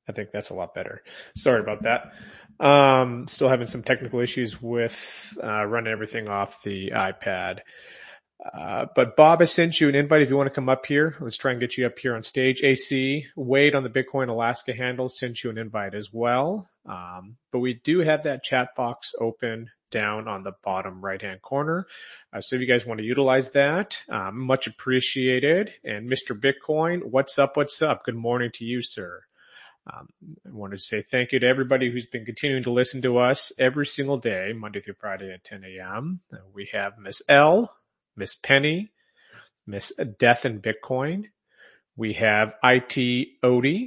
I think that's a lot better. Sorry about that. Still having some technical issues with running everything off the iPad. But Bob, I sent you an invite if you want to come up here. Let's try and get you up here on stage. AC, Wade on the Bitcoin Alaska handle sent you an invite as well. But we do have that chat box open down on the bottom right-hand corner. So if you guys want to utilize that, much appreciated. And Mr. Bitcoin, what's up? What's up? Good morning to you, sir. I want to say thank you to everybody who's been continuing to listen to us every single day, Monday through Friday at 10 a.m. We have Miss L, Miss Penny, Miss Death and Bitcoin. We have IT Odie,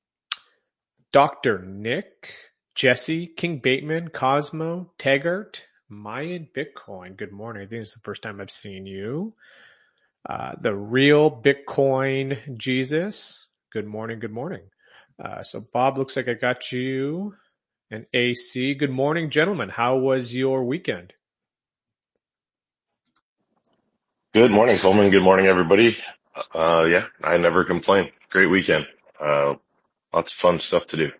Dr. Nick, Jesse, King Bateman, Cosmo, Taggart, Mayan Bitcoin. Good morning. I think it's the first time I've seen you. The Real Bitcoin Jesus. Good morning. Good morning. So Bob, looks like I got you. And AC. Good morning, gentlemen. How was your weekend? Good morning, Coleman. Good morning, everybody. Yeah, I never complain. Great weekend. Lots of fun stuff to do.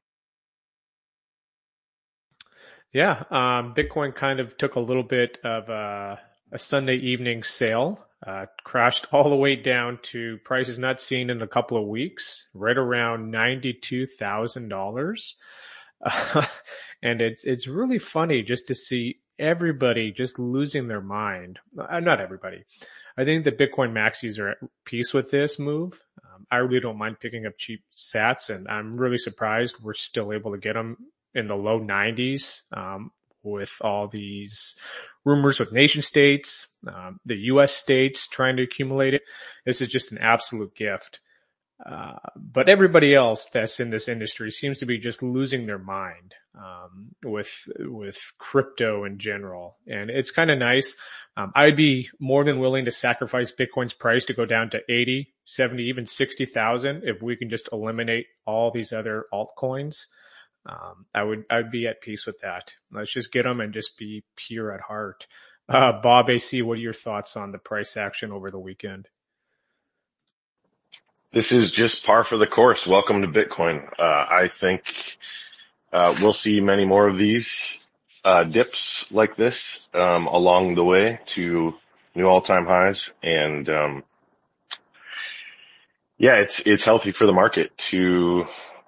Yeah, Bitcoin kind of took a little bit of a Sunday evening sale, crashed all the way down to prices not seen in a couple of weeks, right around $92,000. And it's really funny just to see everybody just losing their mind. Not everybody. I think the Bitcoin maxis are at peace with this move. I really don't mind picking up cheap sats, and I'm really surprised we're still able to get them in the low 90s, with all these rumors with nation states, the U.S. states trying to accumulate it. This is just an absolute gift. But everybody else that's in this industry seems to be just losing their mind, with crypto in general. And it's kind of nice. I'd be more than willing to sacrifice Bitcoin's price to go down to 80, 70, even 60,000 if we can just eliminate all these other altcoins. I'd be at peace with that. Let's just get them and just be pure at heart. Bob AC, what are your thoughts on the price action over the weekend? This is just par for the course. Welcome to Bitcoin. I think we'll see many more of these dips like this along the way to new all-time highs. And yeah, it's healthy for the market to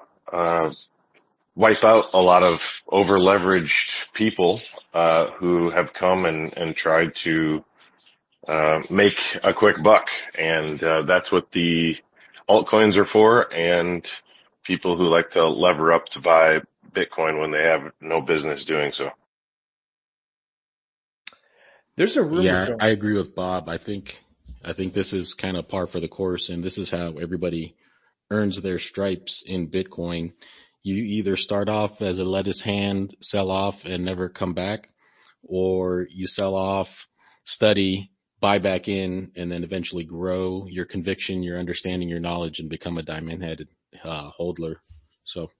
wipe out a lot of over-leveraged people who have come and tried to make a quick buck. And that's what the altcoins are for, and people who like to lever up to buy Bitcoin when they have no business doing so. There's a rumor. Yeah, I agree with Bob. I think this is kind of par for the course, and this is how everybody earns their stripes in Bitcoin. You either start off as a lettuce hand, sell off and never come back, or you sell off, study, buy back in, and then eventually grow your conviction, your understanding, your knowledge, and become a diamond-headed hodler. So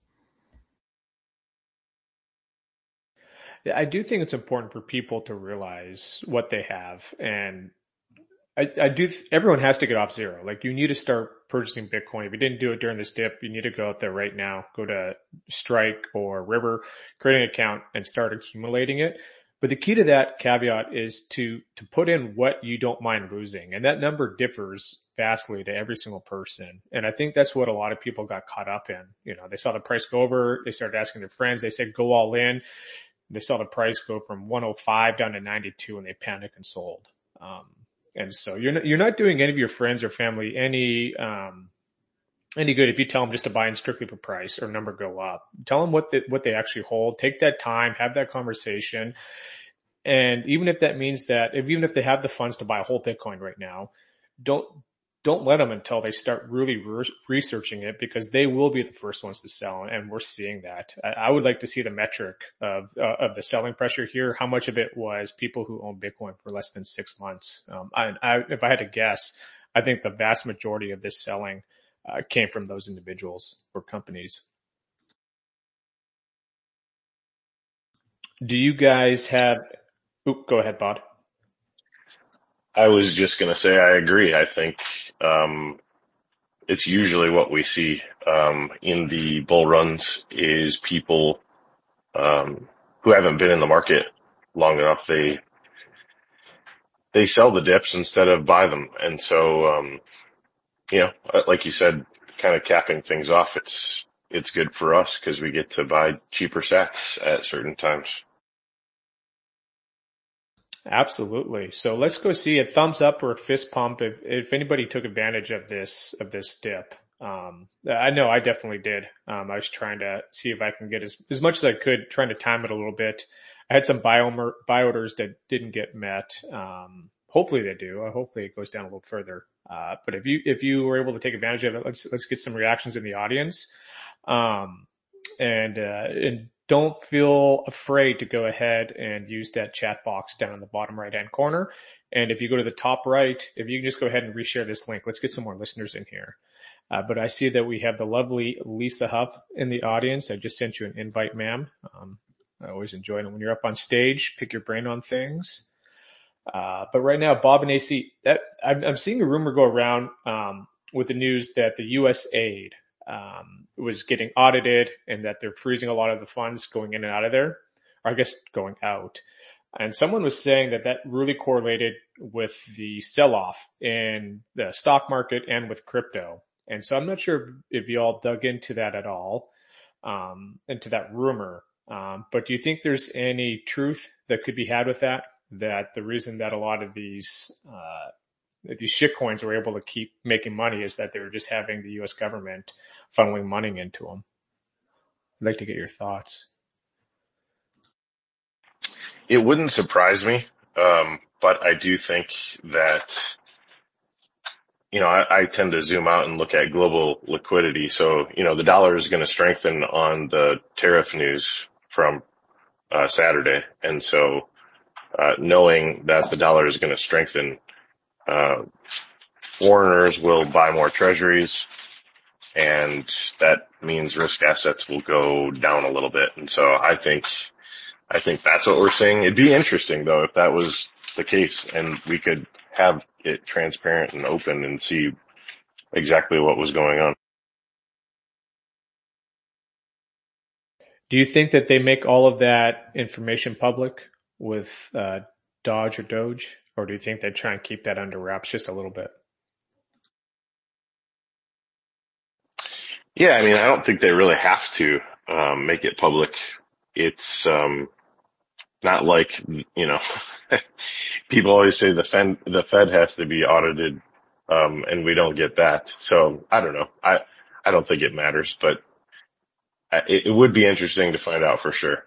I do think it's important for people to realize what they have. And everyone has to get off zero. Like, you need to start purchasing Bitcoin. If you didn't do it during this dip, you need to go out there right now, go to Strike or River, create an account and start accumulating it. But the key to that caveat is to put in what you don't mind losing. And that number differs vastly to every single person. And I think that's what a lot of people got caught up in. You know, they saw the price go over, they started asking their friends, they said, go all in. They saw the price go from 105 down to 92 and they panicked and sold. And so you're not doing any of your friends or family any good if you tell them just to buy in strictly for price or number go up. Tell them what they actually hold. Take that time, have that conversation. And even if that means that even if they have the funds to buy a whole Bitcoin right now, don't let them until they start really researching it, because they will be the first ones to sell. And we're seeing that. I would like to see the metric of the selling pressure here. How much of it was people who own Bitcoin for less than 6 months? If I had to guess, I think the vast majority of this selling came from those individuals or companies. Do you guys have, go ahead, Bob. I was just going to say I agree. I think it's usually what we see, in the bull runs is people, who haven't been in the market long enough. They sell the dips instead of buy them. And so, like you said, kind of capping things off, it's good for us because we get to buy cheaper sats at certain times. Absolutely. So let's go see a thumbs up or a fist pump if anybody took advantage of this dip. I know I definitely did. I was trying to see if I can get as much as I could, trying to time it a little bit. I had some buy orders that didn't get met. Hopefully they do. Hopefully it goes down a little further. But if you were able to take advantage of it, let's get some reactions in the audience. And don't feel afraid to go ahead and use that chat box down in the bottom right hand corner. And if you go to the top right, if you can just go ahead and reshare this link, let's get some more listeners in here. But I see that we have the lovely Lisa Huff in the audience. I just sent you an invite, ma'am. I always enjoy it when you're up on stage, pick your brain on things. But right now, Bob and AC, I'm seeing a rumor go around, with the news that the U.S. aid, was getting audited and that they're freezing a lot of the funds going in and out of there, or I guess going out. And someone was saying that really correlated with the sell-off in the stock market and with crypto. And so I'm not sure if you all dug into that at all, into that rumor. But do you think there's any truth that could be had with that? That the reason that a lot of these shit coins were able to keep making money is that they were just having the U.S. government funneling money into them. I'd like to get your thoughts. It wouldn't surprise me, but I do think that, I tend to zoom out and look at global liquidity. So, the dollar is going to strengthen on the tariff news from Saturday. And so, knowing that the dollar is going to strengthen, foreigners will buy more treasuries, and that means risk assets will go down a little bit. And so I think that's what we're seeing. It'd be interesting though if that was the case and we could have it transparent and open and see exactly what was going on. Do you think that they make all of that information public with Dodge or Doge, or do you think they try and keep that under wraps just a little bit? Yeah, I don't think they really have to make it public. It's not like, people always say the Fed has to be audited, and we don't get that. So I don't know. I don't think it matters, but it would be interesting to find out for sure.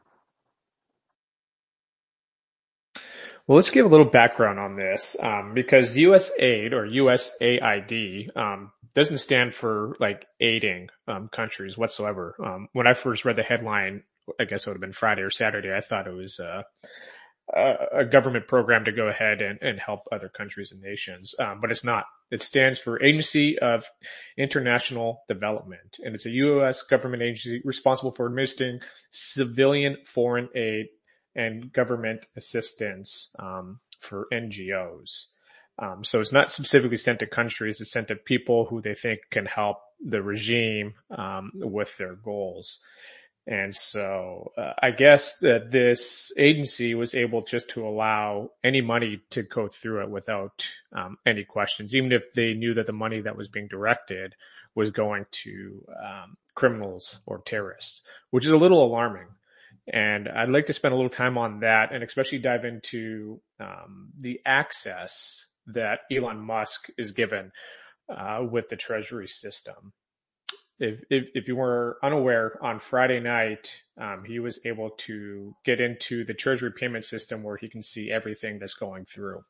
Well, let's give a little background on this, because USAID or USAID, doesn't stand for like aiding, countries whatsoever. When I first read the headline, I guess it would have been Friday or Saturday, I thought it was, a government program to go ahead and help other countries and nations. But it's not. It stands for Agency of International Development, and it's a U.S. government agency responsible for administering civilian foreign aid and government assistance, for NGOs. So it's not specifically sent to countries. It's sent to people who they think can help the regime, with their goals. And so, I guess that this agency was able just to allow any money to go through it without, any questions, even if they knew that the money that was being directed was going to, criminals or terrorists, which is a little alarming. And I'd like to spend a little time on that and especially dive into, the access that Elon Musk is given, with the treasury system. If you were unaware, on Friday night, he was able to get into the treasury payment system where he can see everything that's going through.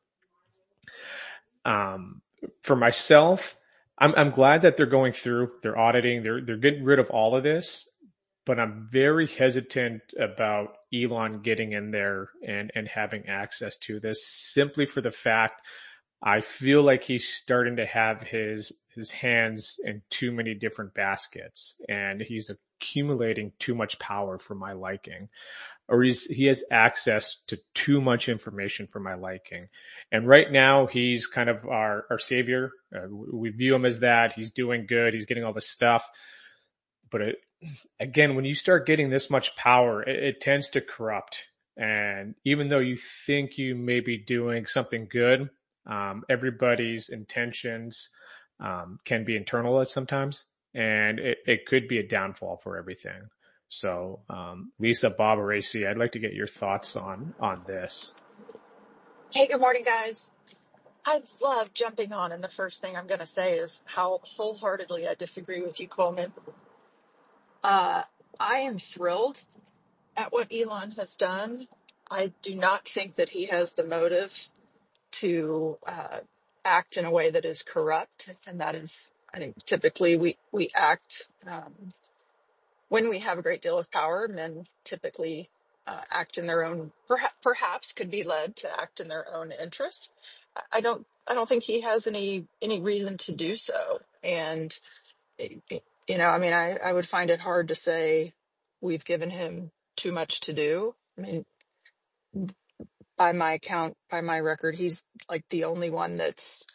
For myself, I'm glad that they're going through, they're auditing, they're getting rid of all of this, but I'm very hesitant about Elon getting in there and having access to this, simply for the fact I feel like he's starting to have his hands in too many different baskets, and he's accumulating too much power for my liking, or he has access to too much information for my liking. And right now he's kind of our savior. We view him as that. He's doing good. He's getting all this stuff. But again, when you start getting this much power, it tends to corrupt. And even though you think you may be doing something good, everybody's intentions can be internal at sometimes, and it could be a downfall for everything. So, Lisa, Bob, or AC, I'd like to get your thoughts on this. Hey, good morning, guys. I love jumping on, and the first thing I'm going to say is how wholeheartedly I disagree with you, Coleman. I am thrilled at what Elon has done. I do not think that he has the motive to act in a way that is corrupt, and that is, I think, typically we act when we have a great deal of power. Men typically act in their own, perhaps could be led to act in their own interest. I don't think he has any reason to do so. And I mean, I would find it hard to say we've given him too much to do. I mean, by my count, by my record, he's like the only one that's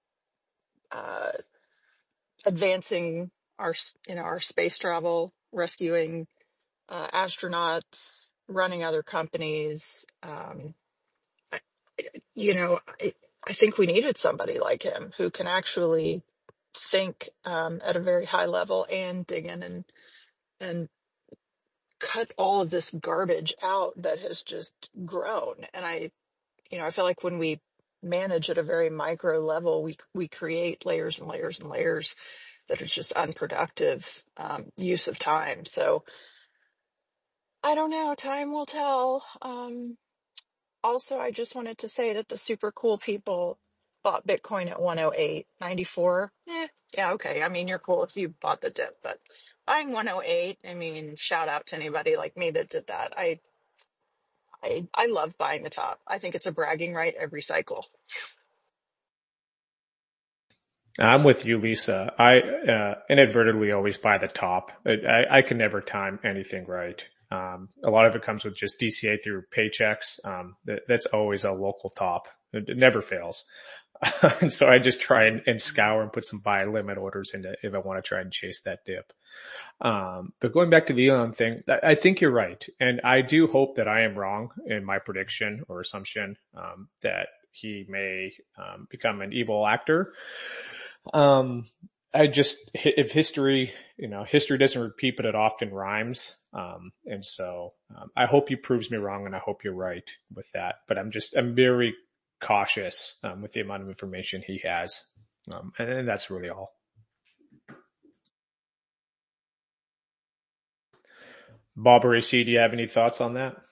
advancing our space travel, rescuing astronauts, running other companies. I, I think we needed somebody like him who can actually think at a very high level and dig in and cut all of this garbage out that has just grown. And I feel like when we manage at a very micro level, we create layers and layers and layers that is just unproductive use of time. So I don't know. Time will tell. Also, I just wanted to say that the super cool people bought Bitcoin at 108.94. Yeah, okay. I mean, you're cool if you bought the dip, but buying 108, I mean, shout out to anybody like me that did that. I love buying the top. I think it's a bragging right every cycle. I'm with you, Lisa. I inadvertently always buy the top. I can never time anything right. A lot of it comes with just DCA through paychecks. That's always a local top. It never fails. And so I just try and scour and put some buy limit orders in if I want to try and chase that dip. But going back to the Elon thing, I think you're right. And I do hope that I am wrong in my prediction or assumption, that he may, become an evil actor. If history doesn't repeat, but it often rhymes. And so, I hope he proves me wrong, and I hope you're right with that. But I'm very cautious, with the amount of information he has. And that's really all. Bob or AC, do you have any thoughts on that?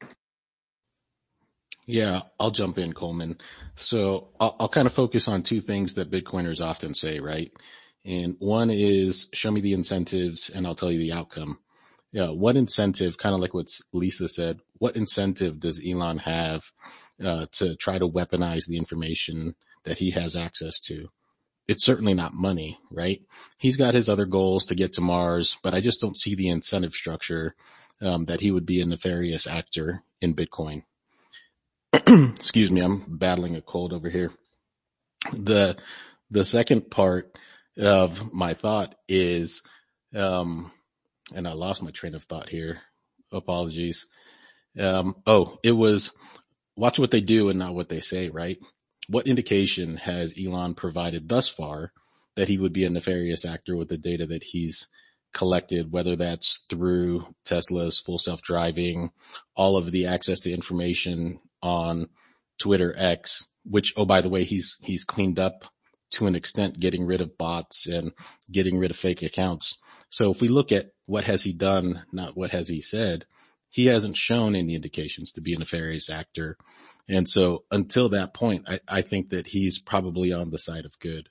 Yeah, I'll jump in, Coleman. So I'll kind of focus on two things that Bitcoiners often say, right? And one is show me the incentives and I'll tell you the outcome. Yeah, what incentive, kind of like what Lisa said, what incentive does Elon have to try to weaponize the information that he has access to? It's certainly not money, right? He's got his other goals to get to Mars, but I just don't see the incentive structure that he would be a nefarious actor in Bitcoin. Excuse me, I'm battling a cold over here. The second part of my thought is, and I lost my train of thought here. Apologies. It was watch what they do and not what they say, right? What indication has Elon provided thus far that he would be a nefarious actor with the data that he's collected, whether that's through Tesla's full self-driving, all of the access to information on Twitter X, which, oh, by the way, he's cleaned up to an extent, getting rid of bots and getting rid of fake accounts. So if we look at what has he done, not what has he said, he hasn't shown any indications to be a nefarious actor. And so until that point, I think that he's probably on the side of good.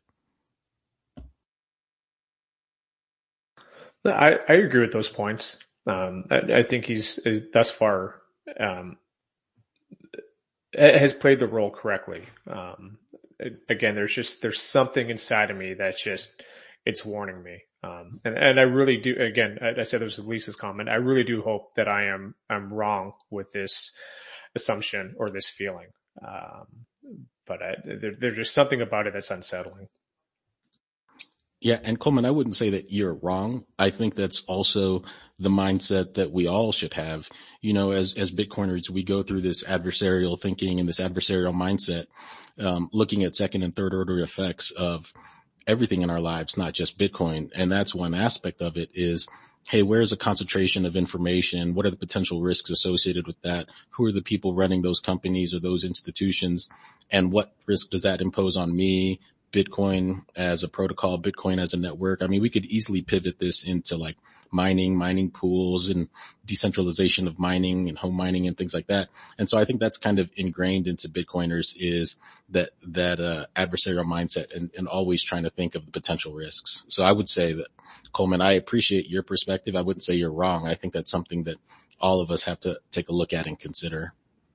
I agree with those points. I think he's thus far, has played the role correctly. Again, there's something inside of me that's it's warning me. And I really do, again, I said this was Lisa's comment. I really do hope that I'm wrong with this assumption or this feeling. But there's just something about it that's unsettling. Yeah. And Coleman, I wouldn't say that you're wrong. I think that's also the mindset that we all should have. As Bitcoiners, we go through this adversarial thinking and this adversarial mindset, looking at second and third order effects of everything in our lives, not just Bitcoin. And that's one aspect of it is, hey, where's a concentration of information? What are the potential risks associated with that? Who are the people running those companies or those institutions? And what risk does that impose on me? Bitcoin as a protocol, Bitcoin as a network. I mean, we could easily pivot this into like mining pools and decentralization of mining and home mining and things like that. And so I think that's kind of ingrained into Bitcoiners is that adversarial mindset and always trying to think of the potential risks. So I would say that, Coleman, I appreciate your perspective. I wouldn't say you're wrong. I think that's something that all of us have to take a look at and consider.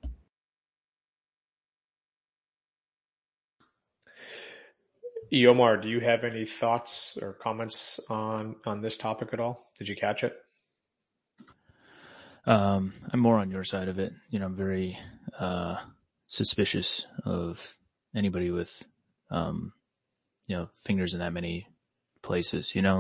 Eomar, do you have any thoughts or comments on this topic at all? Did you catch it? I'm more on your side of it. I'm very suspicious of anybody with fingers in that many places. It's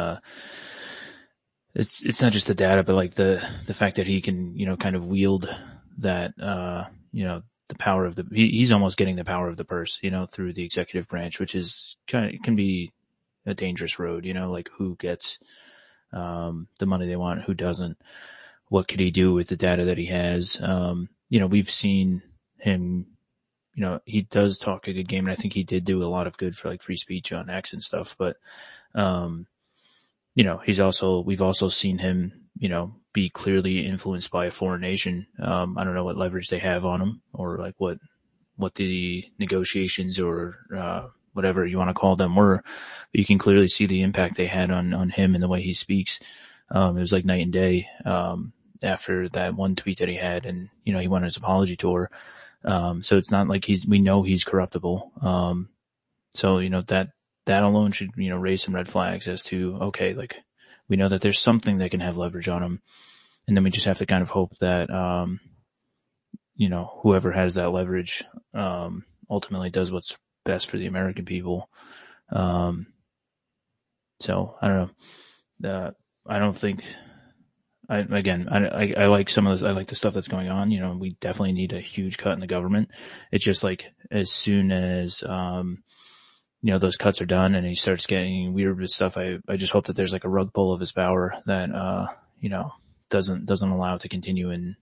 not just the data, but like the fact that he can kind of wield that the power of he's almost getting the power of the purse, through the executive branch, which is can be a dangerous road, like who gets, the money they want, who doesn't, what could he do with the data that he has? We've seen him, he does talk a good game, and I think he did do a lot of good for like free speech on X and stuff, but, we've also seen him, be clearly influenced by a foreign nation. I don't know what leverage they have on him or like what the negotiations or, whatever you want to call them were, but you can clearly see the impact they had on him and the way he speaks. It was like night and day, after that one tweet that he had, and, he went on his apology tour. So it's not like we know he's corruptible. So, that alone should, raise some red flags as to, okay, like we know that there's something that can have leverage on him. And then we just have to kind of hope that, whoever has that leverage, ultimately does what's best for the American people. So I don't know. I don't think, I like some of those, I like the stuff that's going on. We definitely need a huge cut in the government. It's just like, as soon as, those cuts are done and he starts getting weird with stuff, I just hope that there's like a rug pull of his power that, doesn't allow it to continue and,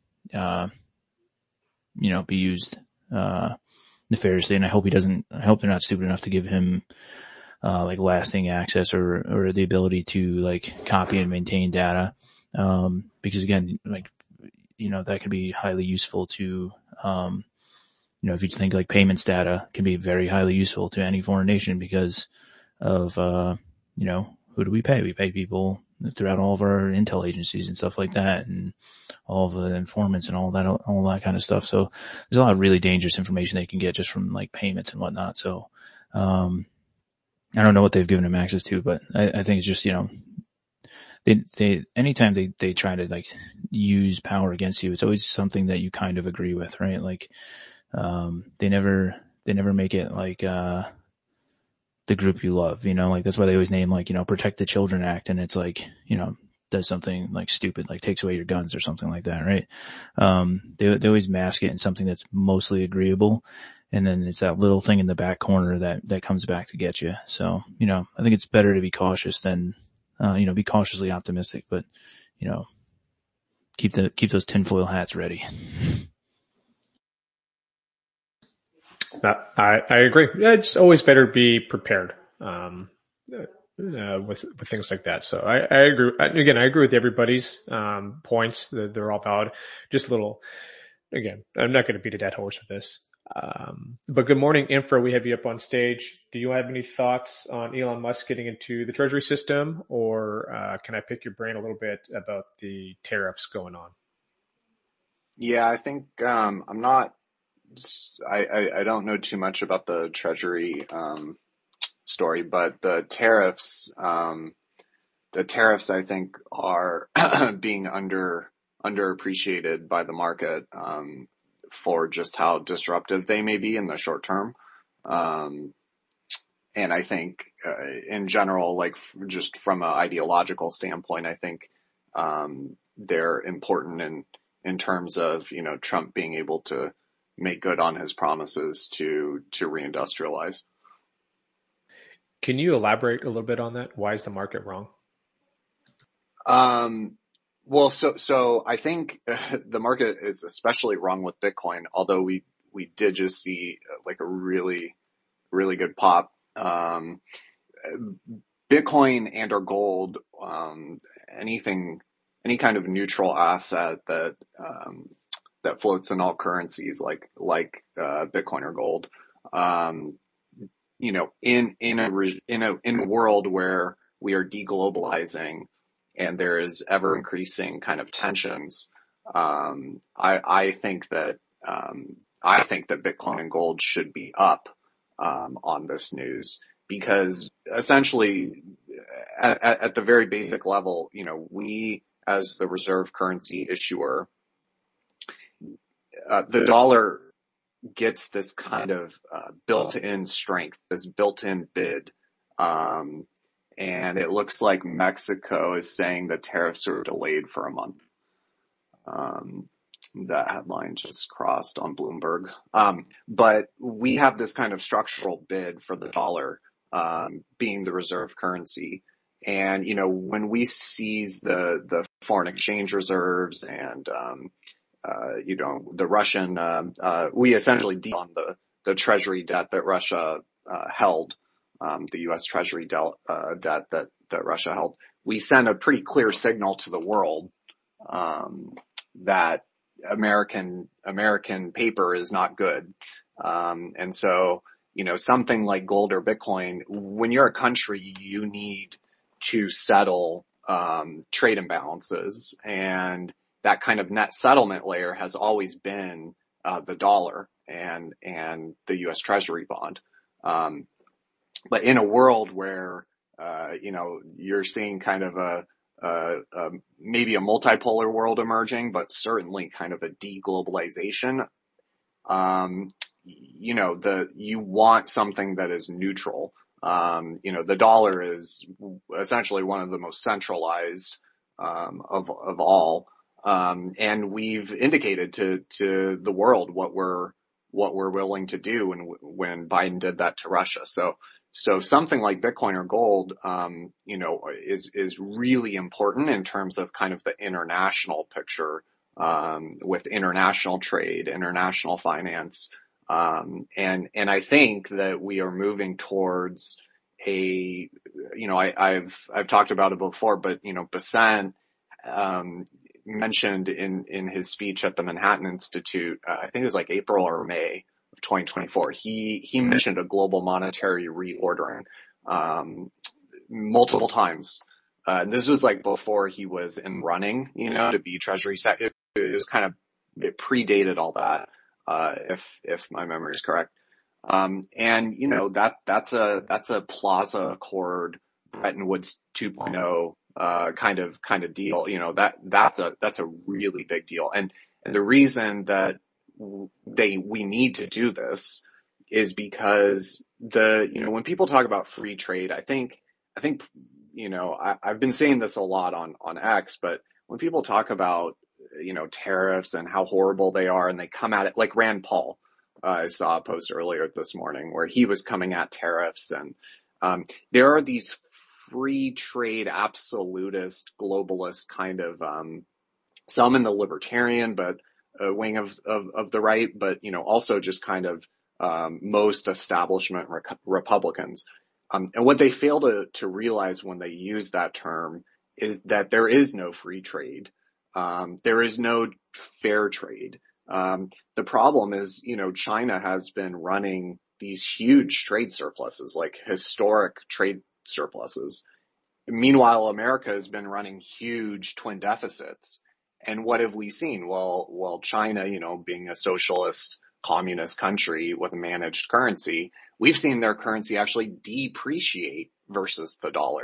be used, nefariously. And I hope they're not stupid enough to give him, like lasting access or the ability to like copy and maintain data. Because again, like, that could be highly useful to, if you think like payments data can be very highly useful to any foreign nation because of, who do we pay? We pay people throughout all of our intel agencies and stuff like that, and all of the informants and all that kind of stuff. So there's a lot of really dangerous information they can get just from like payments and whatnot. So, I don't know what they've given him access to, but I think it's just, they anytime they try to like use power against you, it's always something that you kind of agree with, right? Like, they never make it like, the group you love, like that's why they always name like, Protect the Children Act. And it's like, does something like stupid, like takes away your guns or something like that, right? They always mask it in something that's mostly agreeable. And then it's that little thing in the back corner that comes back to get you. So, I think it's better to be cautious than, be cautiously optimistic, but, keep those tinfoil hats ready. I agree. Yeah, it's always better to be prepared, with things like that. So I agree. Again, I agree with everybody's, points. They're all valid. Just a little, again, I'm not going to beat a dead horse with this. But good morning, Infra. We have you up on stage. Do you have any thoughts on Elon Musk getting into the treasury system, or, can I pick your brain a little bit about the tariffs going on? Yeah, I think, I don't know too much about the treasury, story, but the tariffs, tariffs, I think, are being underappreciated by the market, for just how disruptive they may be in the short term. And I think, in general, like just from an ideological standpoint, I think, they're important in terms of, Trump being able to make good on his promises to reindustrialize. Can you elaborate a little bit on that? Why is the market wrong? Well, so I think the market is especially wrong with Bitcoin, although we did just see like a really, really good pop. Bitcoin and or gold, any kind of neutral asset that floats in all currencies like Bitcoin or gold, in a world where we are deglobalizing and there is ever increasing kind of tensions, I think that Bitcoin and gold should be up on this news, because essentially at the very basic level, we as the reserve currency issuer, the dollar gets this kind of built-in strength, this built-in bid. And it looks like Mexico is saying the tariffs are delayed for a month. That headline just crossed on Bloomberg. But we have this kind of structural bid for the dollar, being the reserve currency. And, when we seize the foreign exchange reserves and, the Russian, we essentially deal on the treasury debt that Russia, held, the U.S. Treasury debt that Russia held. We send a pretty clear signal to the world, that American paper is not good. And so, something like gold or Bitcoin, when you're a country, you need to settle, trade imbalances, and that kind of net settlement layer has always been, the dollar and the U.S. Treasury bond. But in a world where, you're seeing kind of maybe a multipolar world emerging, but certainly kind of a deglobalization, you want something that is neutral. The dollar is essentially one of the most centralized, of all. And we've indicated to the world what we're willing to do when Biden did that to Russia. So something like Bitcoin or gold, is really important in terms of kind of the international picture, with international trade, international finance. And I think that we are moving towards I've talked about it before, but, Bessent, mentioned in his speech at the Manhattan Institute, I think it was like April or May of 2024, he mentioned a global monetary reordering, multiple times. And this was like before he was in running, to be Treasury Secretary. It predated all that, if my memory is correct. And that's a Plaza Accord, Bretton Woods 2.0, kind of deal. That's a really big deal. And the reason that we need to do this is because when people talk about free trade, I think, I've been saying this a lot on X, but when people talk about, tariffs and how horrible they are, and they come at it like Rand Paul, I saw a post earlier this morning where he was coming at tariffs, and, there are these free trade, absolutist, globalist kind of, some in the libertarian, but wing of the right, but, also just kind of, most establishment Republicans. And what they fail to realize when they use that term is that there is no free trade. There is no fair trade. The problem is, China has been running these huge trade surpluses, like historic trade surpluses. Meanwhile, America has been running huge twin deficits. And what have we seen? Well, China, being a socialist, communist country with a managed currency, we've seen their currency actually depreciate versus the dollar.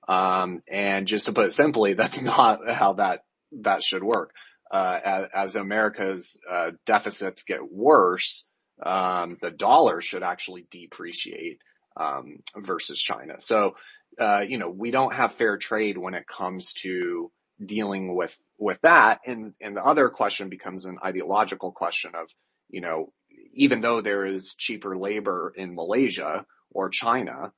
And just to put it simply, that's not how that should work. As America's deficits get worse, the dollar should actually depreciate versus China. So, we don't have fair trade when it comes to dealing with that. And the other question becomes an ideological question of, even though there is cheaper labor in Malaysia or China,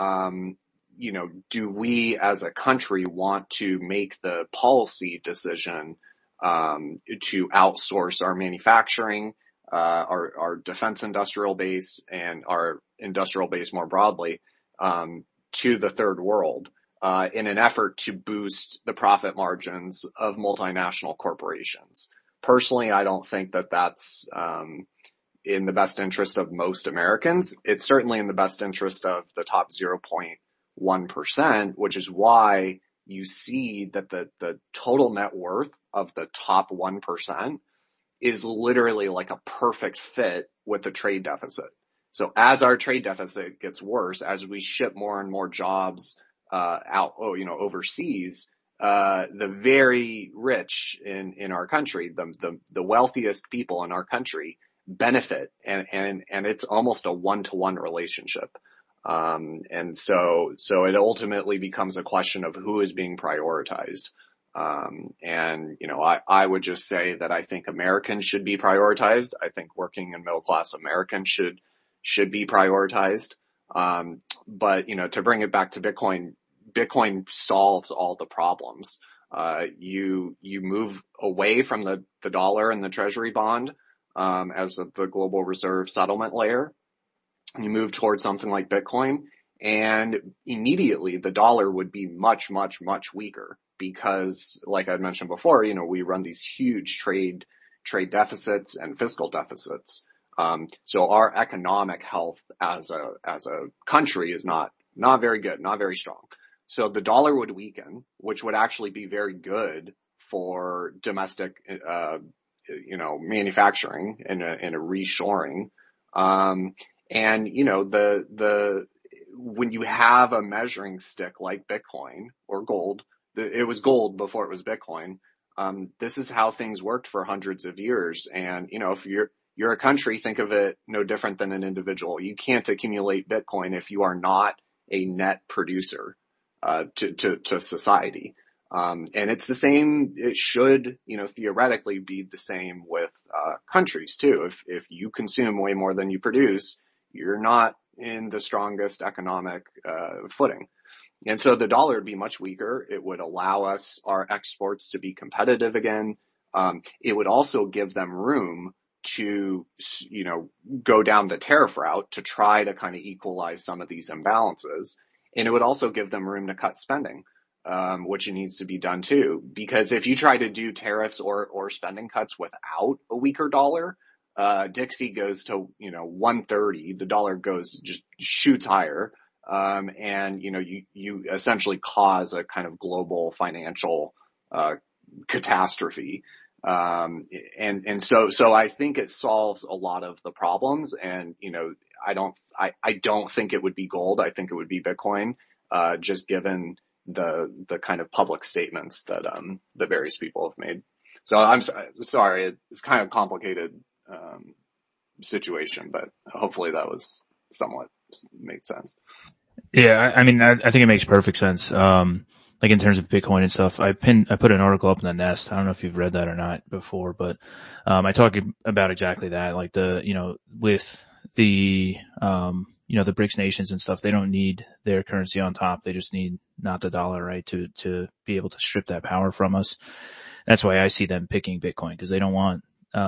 do we as a country want to make the policy decision to outsource our manufacturing, our defense industrial base and our industrial base more broadly, to the third world, in an effort to boost the profit margins of multinational corporations? Personally, I don't think that that's, in the best interest of most Americans. It's certainly in the best interest of the top 0.1%, which is why you see that the total net worth of the top 1% is literally like a perfect fit with the trade deficit. So as our trade deficit gets worse, as we ship more and more jobs out, overseas, the very rich in our country, the wealthiest people in our country benefit, and it's almost a one-to-one relationship. And so it ultimately becomes a question of who is being prioritized. I would just say that I think Americans should be prioritized. I think working and middle class Americans should be prioritized. But to bring it back to Bitcoin solves all the problems. You move away from the dollar and the treasury bond, as the global reserve settlement layer. You move towards something like Bitcoin, and immediately the dollar would be much, much, much weaker because, like I mentioned before, we run these huge trade deficits and fiscal deficits. So our economic health as a country is not very good, not very strong. So the dollar would weaken, which would actually be very good for domestic, manufacturing and a reshoring. When you have a measuring stick like Bitcoin or gold, it was gold before it was Bitcoin. This is how things worked for hundreds of years. And, if you're a country, think of it no different than an individual. You can't accumulate Bitcoin if you are not a net producer, to society. And it's the same, it should, theoretically be the same with, countries too. If you consume way more than you produce, you're not in the strongest economic, footing. And so the dollar would be much weaker. It would allow our exports to be competitive again. It would also give them room to, go down the tariff route to try to kind of equalize some of these imbalances. And it would also give them room to cut spending, which needs to be done too. Because if you try to do tariffs or spending cuts without a weaker dollar, Dixie goes to, 130, the dollar just shoots higher. You essentially cause a kind of global financial, catastrophe. So I think it solves a lot of the problems. And, I don't think it would be gold. I think it would be Bitcoin, just given the kind of public statements that, the various people have made. So I'm sorry. It's kind of complicated, situation, but hopefully that was somewhat made sense. Yeah, I mean, I think it makes perfect sense. Like in terms of Bitcoin and stuff, I put an article up in the Nest. I don't know if you've read that or not before, but, I talk about exactly that, like with the BRICS nations and stuff, they don't need their currency on top. They just need not the dollar, right? To be able to strip that power from us. That's why I see them picking Bitcoin, because they don't want,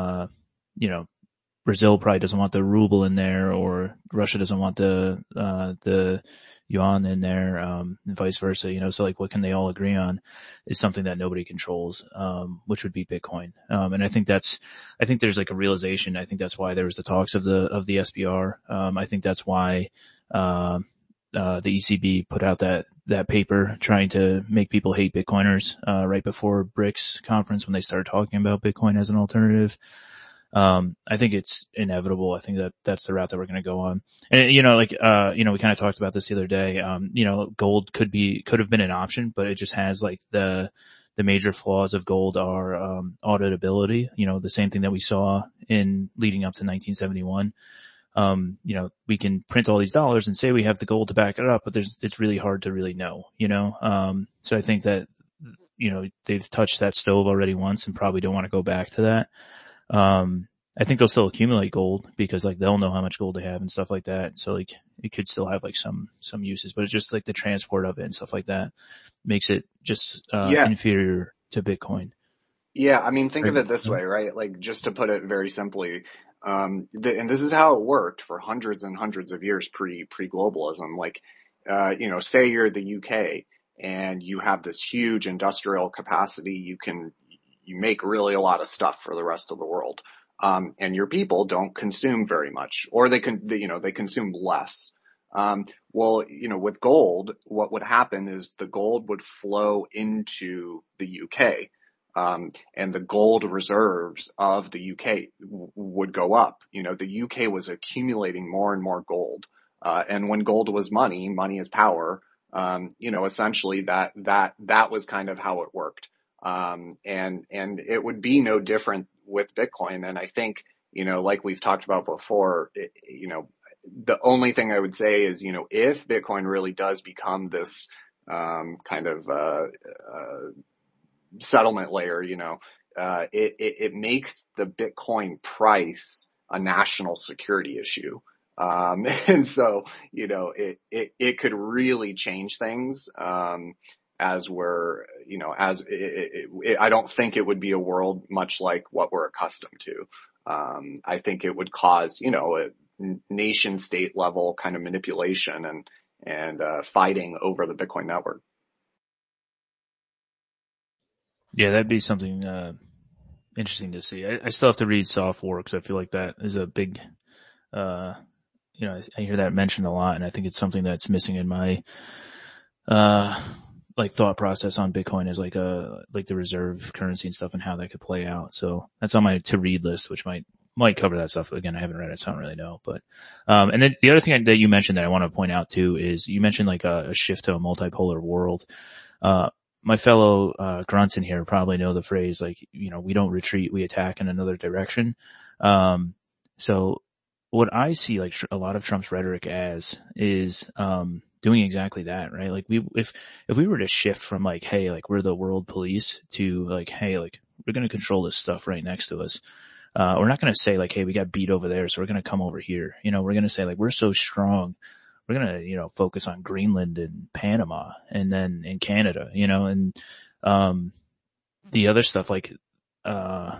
Brazil probably doesn't want the ruble in there, or Russia doesn't want the yuan in there, and vice versa, so like what can they all agree on is something that nobody controls, which would be Bitcoin. And I think there's like a realization. I think that's why there was the talks of the SBR. I think that's why, the ECB put out that paper trying to make people hate Bitcoiners, right before BRICS conference when they started talking about Bitcoin as an alternative. I think it's inevitable. I think that that's the route that we're going to go on. And, you know, like, you know, we kind of talked about this the other day. You know, gold could have been an option, but it just has like the major flaws of gold are, auditability, you know, the same thing that we saw in leading up to 1971. You know, we can print all these dollars and say we have the gold to back it up, but it's really hard to really know, you know? So I think that, you know, they've touched that stove already once and probably don't want to go back to that. I think they'll still accumulate gold because like they'll know how much gold they have and stuff like that. So like it could still have like some uses, but it's just like the transport of it and stuff like that makes it just, inferior to Bitcoin. Yeah, I mean, think of it this way, right? Like, just to put it very simply, and this is how it worked for hundreds and hundreds of years pre-globalism. Like, you know, say you're the UK and you have this huge industrial capacity, you make really a lot of stuff for the rest of the world. And your people don't consume very much, or they consume less. Well, you know, with gold, what would happen is the gold would flow into the UK. And the gold reserves of the UK would go up. You know, the UK was accumulating more and more gold. And when gold was money is power. You know, essentially that was kind of how it worked. And it would be no different with Bitcoin. And I think, you know, like we've talked about before, you know, the only thing I would say is, you know, if Bitcoin really does become this, kind of, settlement layer, you know, it makes the Bitcoin price a national security issue. And so, you know, it could really change things, as we're, you know, I don't think it would be a world much like what we're accustomed to. I think it would cause, you know, a nation state level kind of manipulation and fighting over the Bitcoin network. Yeah, that'd be something interesting to see. I still have to read Soft War because I feel like that is a big, you know, I hear that mentioned a lot, and I think it's something that's missing in my like thought process on Bitcoin is like the reserve currency and stuff and how that could play out. So that's on my to read list, which might cover that stuff. Again, I haven't read it, so I don't really know. But and then the other thing that you mentioned that I want to point out too is you mentioned like a shift to a multipolar world. My fellow grunts in here probably know the phrase, like, you know, we don't retreat, we attack in another direction. So what I see like a lot of Trump's rhetoric as is doing exactly that, right? Like if we were to shift from like, hey, like we're the world police to like, hey, like we're going to control this stuff right next to us. We're not going to say like, hey, we got beat over there, so we're going to come over here. You know, we're going to say like, we're so strong. We're going to, you know, focus on Greenland and Panama and then in Canada, you know, and, the other stuff like, the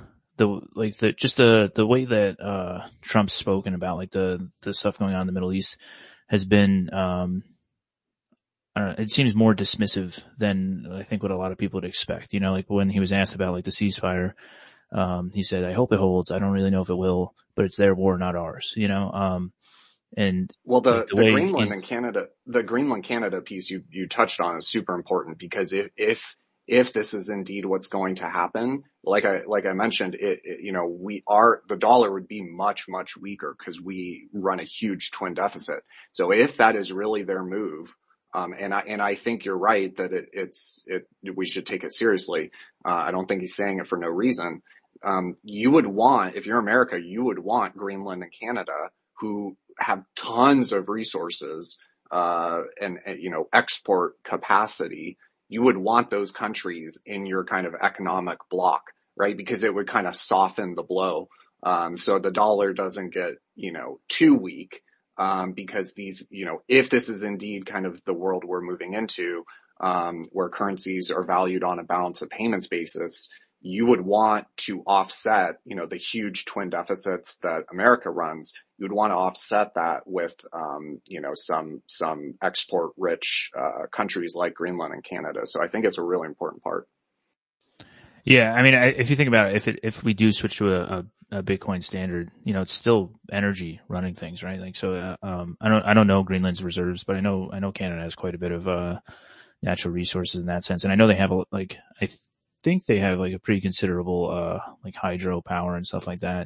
way that, Trump's spoken about like the stuff going on in the Middle East has been, I don't know, it seems more dismissive than I think what a lot of people would expect. You know, like when he was asked about like the ceasefire, he said, I hope it holds. I don't really know if it will, but it's their war, not ours, you know, and well, the Greenland Canada piece you touched on is super important because if this is indeed what's going to happen, like I mentioned, you know, the dollar would be much, much weaker because we run a huge twin deficit. So if that is really their move, and I think you're right that we should take it seriously. I don't think he's saying it for no reason. You would want, if you're America, you would want Greenland and Canada, who have tons of resources, and, you know, export capacity. You would want those countries in your kind of economic bloc, right? Because it would kind of soften the blow. So the dollar doesn't get, you know, too weak, because these, you know, if this is indeed kind of the world we're moving into, where currencies are valued on a balance of payments basis, you would want to offset, you know, the huge twin deficits that America runs. You would want to offset that with, you know, some export rich, countries like Greenland and Canada. So I think it's a really important part. Yeah. I mean, if you think about it, if we do switch to a Bitcoin standard, you know, it's still energy running things, right? Like, so, I don't know Greenland's reserves, but I know Canada has quite a bit of, natural resources in that sense. And I know they have I think they have like a pretty considerable, like hydro power and stuff like that.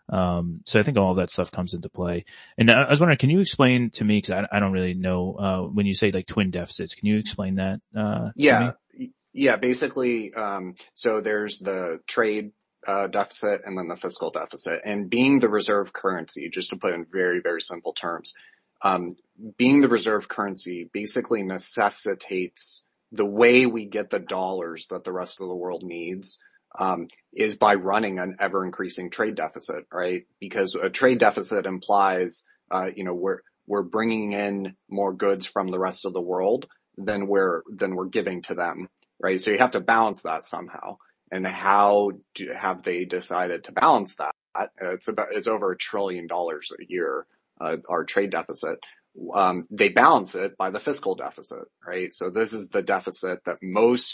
So I think all of that stuff comes into play. And I was wondering, can you explain to me, cause I don't really know, when you say like twin deficits, can you explain that, to Yeah. me? Yeah. Basically, so there's the trade deficit and then the fiscal deficit. And being the reserve currency, just to put it in very, very simple terms, being the reserve currency basically necessitates the way we get the dollars that the rest of the world needs, is by running an ever increasing trade deficit, right? Because a trade deficit implies, we're bringing in more goods from the rest of the world than we're giving to them, right? So you have to balance that somehow. And how have they decided to balance that? It's over $1 trillion a year, our trade deficit. They balance it by the fiscal deficit, right? So this is the deficit that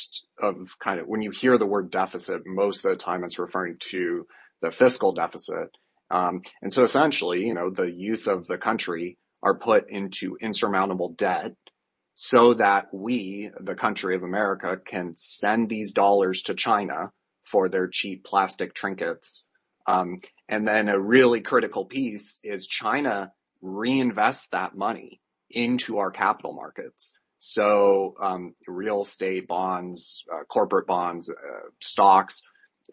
when you hear the word deficit, most of the time it's referring to the fiscal deficit. And so essentially, the youth of the country are put into insurmountable debt so that we, the country of America, can send these dollars to China for their cheap plastic trinkets. And then a really critical piece is China reinvest that money into our capital markets. So, real estate bonds, corporate bonds, stocks,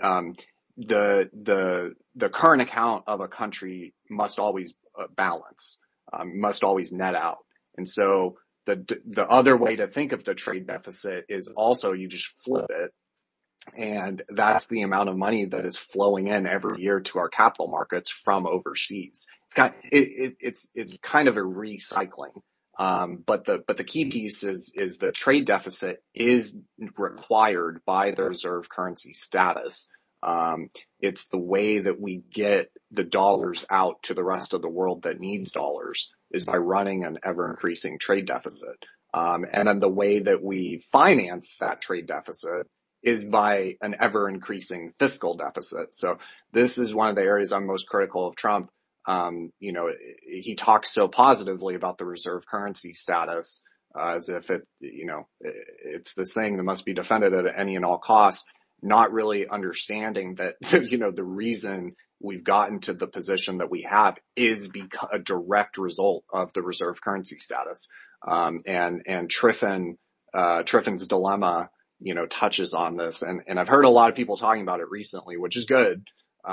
the current account of a country must always balance, must always net out. And so the other way to think of the trade deficit is also you just flip it. And that's the amount of money that is flowing in every year to our capital markets from overseas. It's kind of a recycling. But the key piece is the trade deficit is required by the reserve currency status. It's the way that we get the dollars out to the rest of the world that needs dollars is by running an ever increasing trade deficit. And then the way that we finance that trade deficit is by an ever increasing fiscal deficit. So this is one of the areas I'm most critical of Trump. He talks so positively about the reserve currency status, as if it's this thing that must be defended at any and all costs, not really understanding that, the reason we've gotten to the position that we have is a direct result of the reserve currency status. And Triffin's dilemma, touches on this. And I've heard a lot of people talking about it recently, which is good.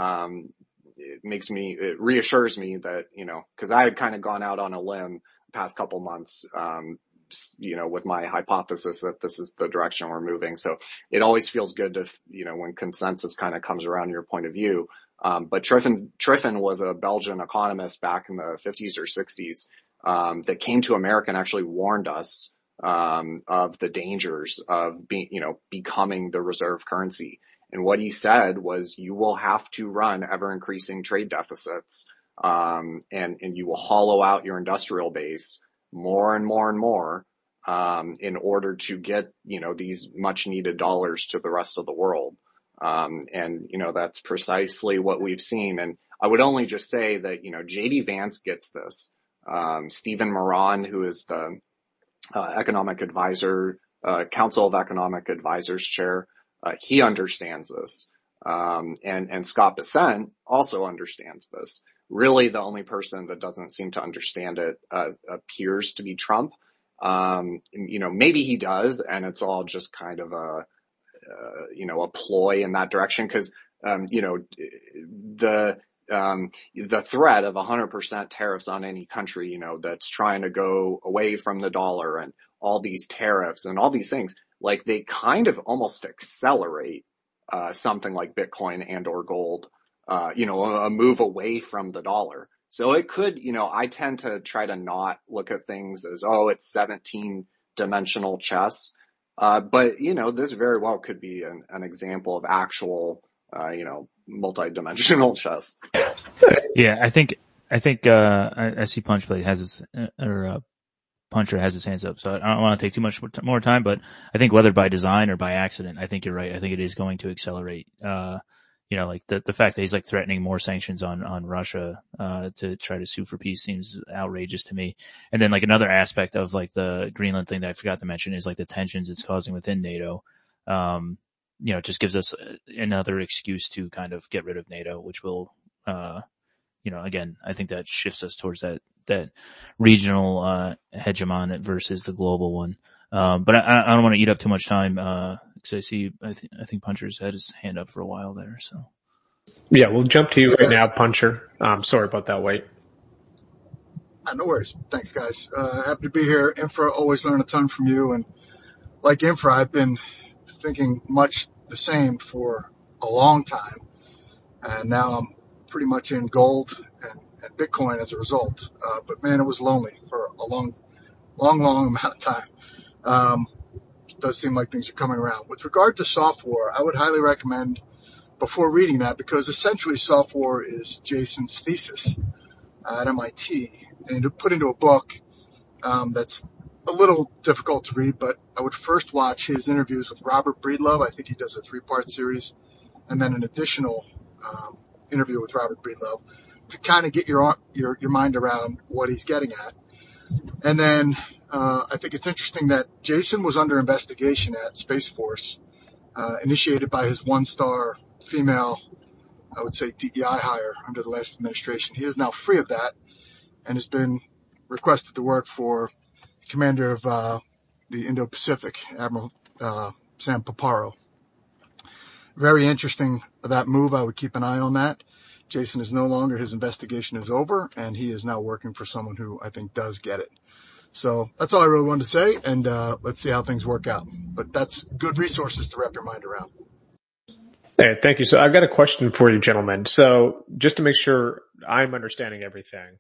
It reassures me that, cause I had kind of gone out on a limb the past couple months, with my hypothesis that this is the direction we're moving. So it always feels good to, when consensus kind of comes around your point of view. But Triffin was a Belgian economist back in the 50s or 60s, that came to America and actually warned us of the dangers of becoming the reserve currency. And what he said was, you will have to run ever increasing trade deficits, and you will hollow out your industrial base more and more and more, in order to get, these much needed dollars to the rest of the world. And that's precisely what we've seen. And I would only just say that, JD Vance gets this. Stephen Moran, who is the economic advisor, Council of Economic Advisors chair, he understands this. And Scott Bessent also understands this. Really, the only person that doesn't seem to understand it, appears to be Trump. Maybe he does, and it's all just kind of a ploy in that direction. Cause, the threat of 100% tariffs on any country, that's trying to go away from the dollar and all these tariffs and all these things, like they kind of almost accelerate, something like Bitcoin and or gold, a move away from the dollar. So it could, I tend to try to not look at things as, it's 17-dimensional chess. But this very well could be an example of actual, multi-dimensional chess. Yeah, I think I see Punchblade has his Puncher has his hands up, so I don't want to take too much more time, but I think whether by design or by accident, I think you're right. I think it is going to accelerate, like the fact that he's like threatening more sanctions on Russia, to try to sue for peace seems outrageous to me. And then like another aspect of like the Greenland thing that I forgot to mention is like the tensions it's causing within NATO. It just gives us another excuse to kind of get rid of NATO, which will, again, I think that shifts us towards that regional, hegemon versus the global one. But I don't want to eat up too much time, cause I think Puncher's had his hand up for a while there, so. Yeah, we'll jump to you right now, Puncher. Sorry about that, Wait. No worries. Thanks, guys. Happy to be here. Infra, always learn a ton from you. And like Infra, I've been thinking much the same for a long time. And now I'm pretty much in gold and Bitcoin as a result. But man, it was lonely for a long amount of time. It does seem like things are coming around. With regard to Soft War, I would highly recommend before reading that, because essentially Soft War is Jason's thesis at MIT, and put into a book that's a little difficult to read, but I would first watch his interviews with Robert Breedlove. I think he does a 3-part series, and then an additional interview with Robert Breedlove to kind of get your mind around what he's getting at. And then I think it's interesting that Jason was under investigation at Space Force, initiated by his 1-star female, I would say, DEI hire under the last administration. He is now free of that and has been requested to work for commander of the Indo-Pacific, Admiral Sam Paparo. Very interesting, that move. I would keep an eye on that. Jason is no longer, his investigation is over, and he is now working for someone who I think does get it. So that's all I really wanted to say, and let's see how things work out. But that's good resources to wrap your mind around. Hey, thank you. So I've got a question for you, gentlemen. So just to make sure I'm understanding everything.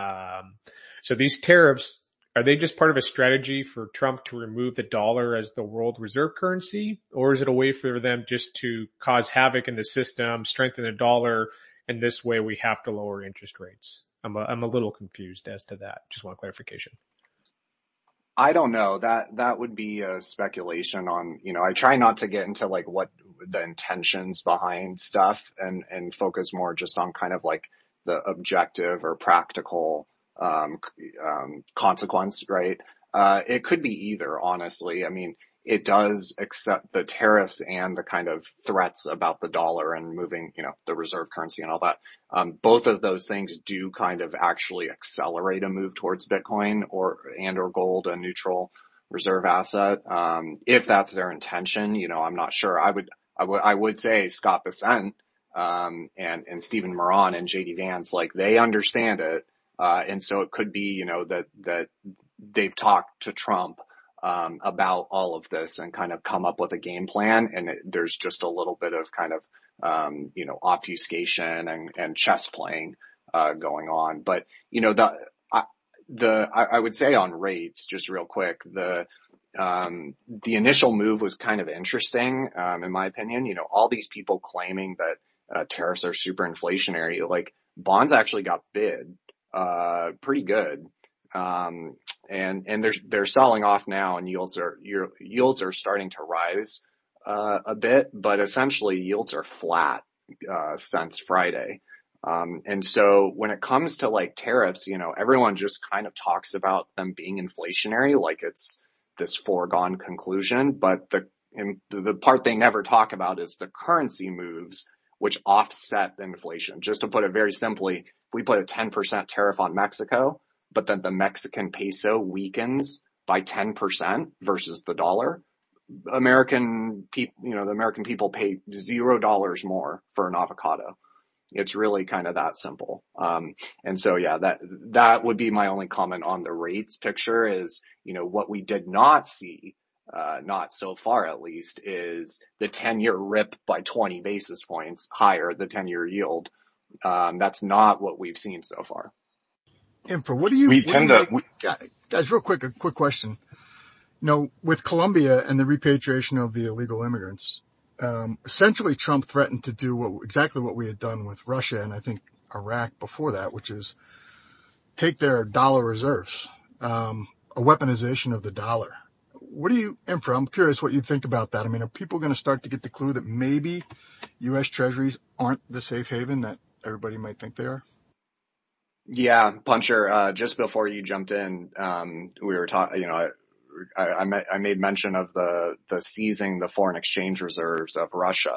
So these tariffs, are they just part of a strategy for Trump to remove the dollar as the world reserve currency? Or is it a way for them just to cause havoc in the system, strengthen the dollar, and this way we have to lower interest rates? I'm a little confused as to that. Just want clarification. I don't know. That would be a speculation on, I try not to get into like what the intentions behind stuff and focus more just on kind of like the objective or practical consequence, right? It could be either, honestly. I mean, it does accept the tariffs and the kind of threats about the dollar and moving, the reserve currency and all that. Both of those things do kind of actually accelerate a move towards Bitcoin or gold, a neutral reserve asset. If that's their intention, I'm not sure. I would say Scott Bessent, and Stephen Moran and JD Vance, like they understand it. And so it could be, that they've talked to Trump, about all of this and kind of come up with a game plan. And there's just a little bit of kind of, obfuscation and chess playing, going on. But, I would say on rates, just real quick, the initial move was kind of interesting, in my opinion. All these people claiming that, tariffs are super inflationary, like bonds actually got bid, pretty good. And they're selling off now, and yields are starting to rise a bit, but essentially yields are flat since Friday. And so when it comes to like tariffs, everyone just kind of talks about them being inflationary, like it's this foregone conclusion. But the part they never talk about is the currency moves, which offset the inflation. Just to put it very simply, if we put a 10% tariff on Mexico, but then the Mexican peso weakens by 10% versus the dollar, the American people pay $0 more for an avocado. It's really kind of that simple. And so, yeah, that would be my only comment on the rates picture is, what we did not see, not so far at least, is the 10-year rip by 20 basis points higher, the 10-year yield. That's not what we've seen so far. Infra, guys, real quick, a quick question. With Colombia and the repatriation of the illegal immigrants, essentially Trump threatened to do exactly what we had done with Russia and I think Iraq before that, which is take their dollar reserves, a weaponization of the dollar. Infra, I'm curious what you think about that. I mean, are people going to start to get the clue that maybe U.S. Treasuries aren't the safe haven that everybody might think they are? Yeah, Puncher, just before you jumped in, we were talking, I made mention of the seizing the foreign exchange reserves of Russia.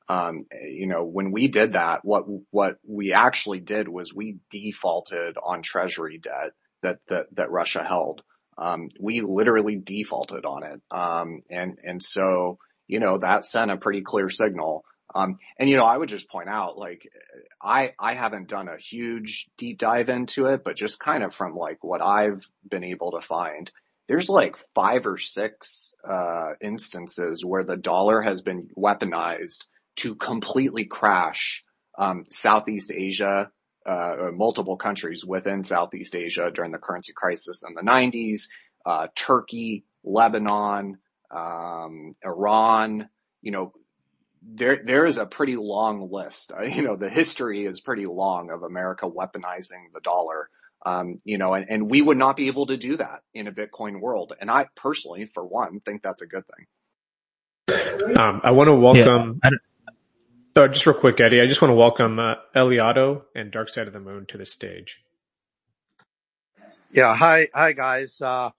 When we did that, what we actually did was we defaulted on treasury debt that Russia held. We literally defaulted on it. So, that sent a pretty clear signal. I would just point out, I haven't done a huge deep dive into it, but just kind of from what I've been able to find, there's 5 or 6, instances where the dollar has been weaponized to completely crash, Southeast Asia, multiple countries within Southeast Asia during the currency crisis in the 90s, Turkey, Lebanon, Iran, there is a pretty long list. The history is pretty long of America weaponizing the dollar. And we would not be able to do that in a Bitcoin world. And I personally, for one, think that's a good thing. I want to welcome, just real quick, Eddie, I just want to welcome Eliado and Dark Side of the Moon to the stage. Yeah. Hi guys.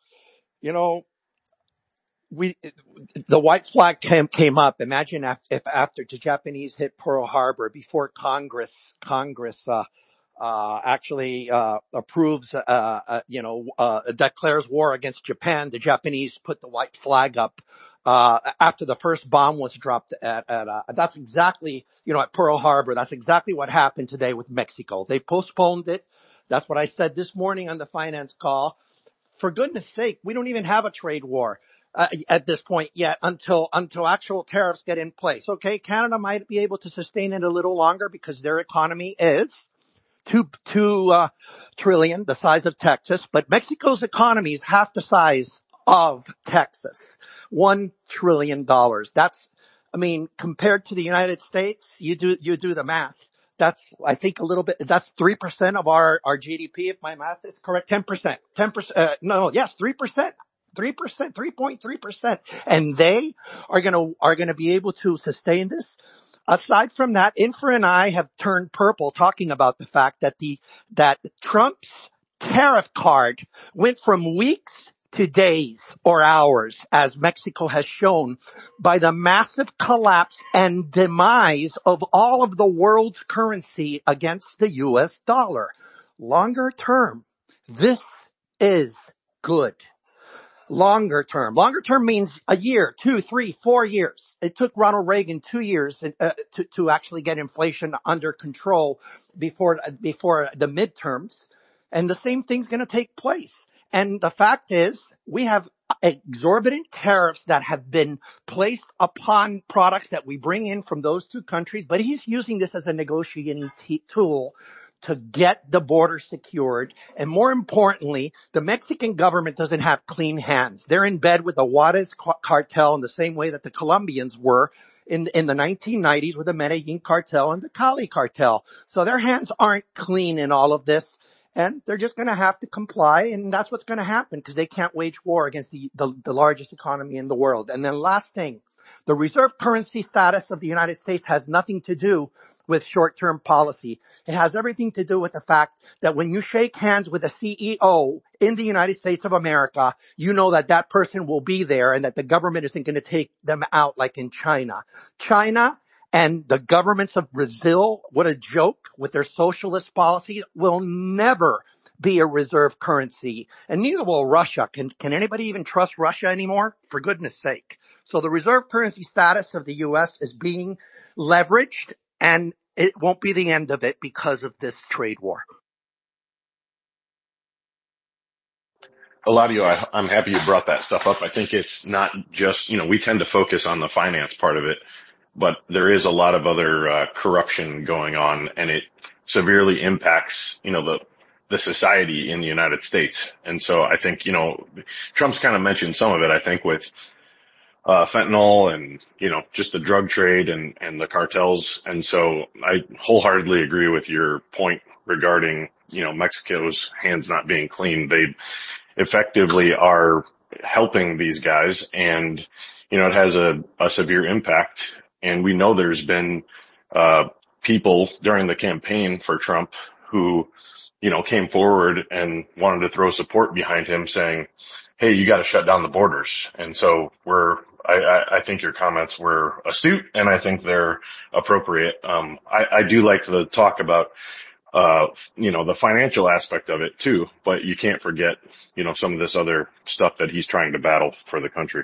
The white flag came up. Imagine if after the Japanese hit Pearl Harbor, before Congress actually approves, declares war against Japan, the Japanese put the white flag up after the first bomb was dropped that's exactly, at Pearl Harbor. That's exactly what happened today with Mexico. They postponed it. That's what I said this morning on the finance call. For goodness sake, we don't even have a trade war at this point yet until actual tariffs get in place. Okay, Canada might be able to sustain it a little longer because their economy is two trillion, the size of Texas, but Mexico's economy is half the size of Texas, $1 trillion. That's, compared to the United States, you do the math. That's, I think, a little bit, that's 3% of our GDP, if my math is correct. 10%, 3%. 3.3%. And they are gonna be able to sustain this. Aside from that, Infra and I have turned purple talking about the fact that Trump's tariff card went from weeks to days or hours, as Mexico has shown, by the massive collapse and demise of all of the world's currency against the US dollar. Longer term, this is good. Longer term means a year, 2, 3, 4 years. It took Ronald Reagan 2 years to actually get inflation under control before the midterms. And the same thing's going to take place. And the fact is, we have exorbitant tariffs that have been placed upon products that we bring in from those two countries. But he's using this as a negotiating tool to get the border secured. And more importantly, the Mexican government doesn't have clean hands. They're in bed with the Juarez cartel in the same way that the Colombians were in the 1990s with the Medellin cartel and the Cali cartel. So their hands aren't clean in all of this. And they're just going to have to comply. And that's what's going to happen because they can't wage war against the largest economy in the world. And then last thing, the reserve currency status of the United States has nothing to do with short-term policy. It has everything to do with the fact that when you shake hands with a CEO in the United States of America, you know that person will be there and that the government isn't going to take them out like in China. China and the governments of Brazil, what a joke with their socialist policies, will never be a reserve currency. And neither will Russia. Can anybody even trust Russia anymore? For goodness sake. So the reserve currency status of the U.S. is being leveraged, and it won't be the end of it because of this trade war. Eladio, I'm happy you brought that stuff up. I think it's not just, we tend to focus on the finance part of it, but there is a lot of other corruption going on, and it severely impacts, the society in the United States. And so I think, Trump's kind of mentioned some of it, I think, with fentanyl and, just the drug trade and the cartels. And so I wholeheartedly agree with your point regarding, Mexico's hands not being clean. They effectively are helping these guys, and, it has a severe impact. And we know there's been, people during the campaign for Trump who, came forward and wanted to throw support behind him saying, hey, you got to shut down the borders. And so we're I think your comments were astute, and I think they're appropriate. I do like to talk about, the financial aspect of it too, but you can't forget, some of this other stuff that he's trying to battle for the country.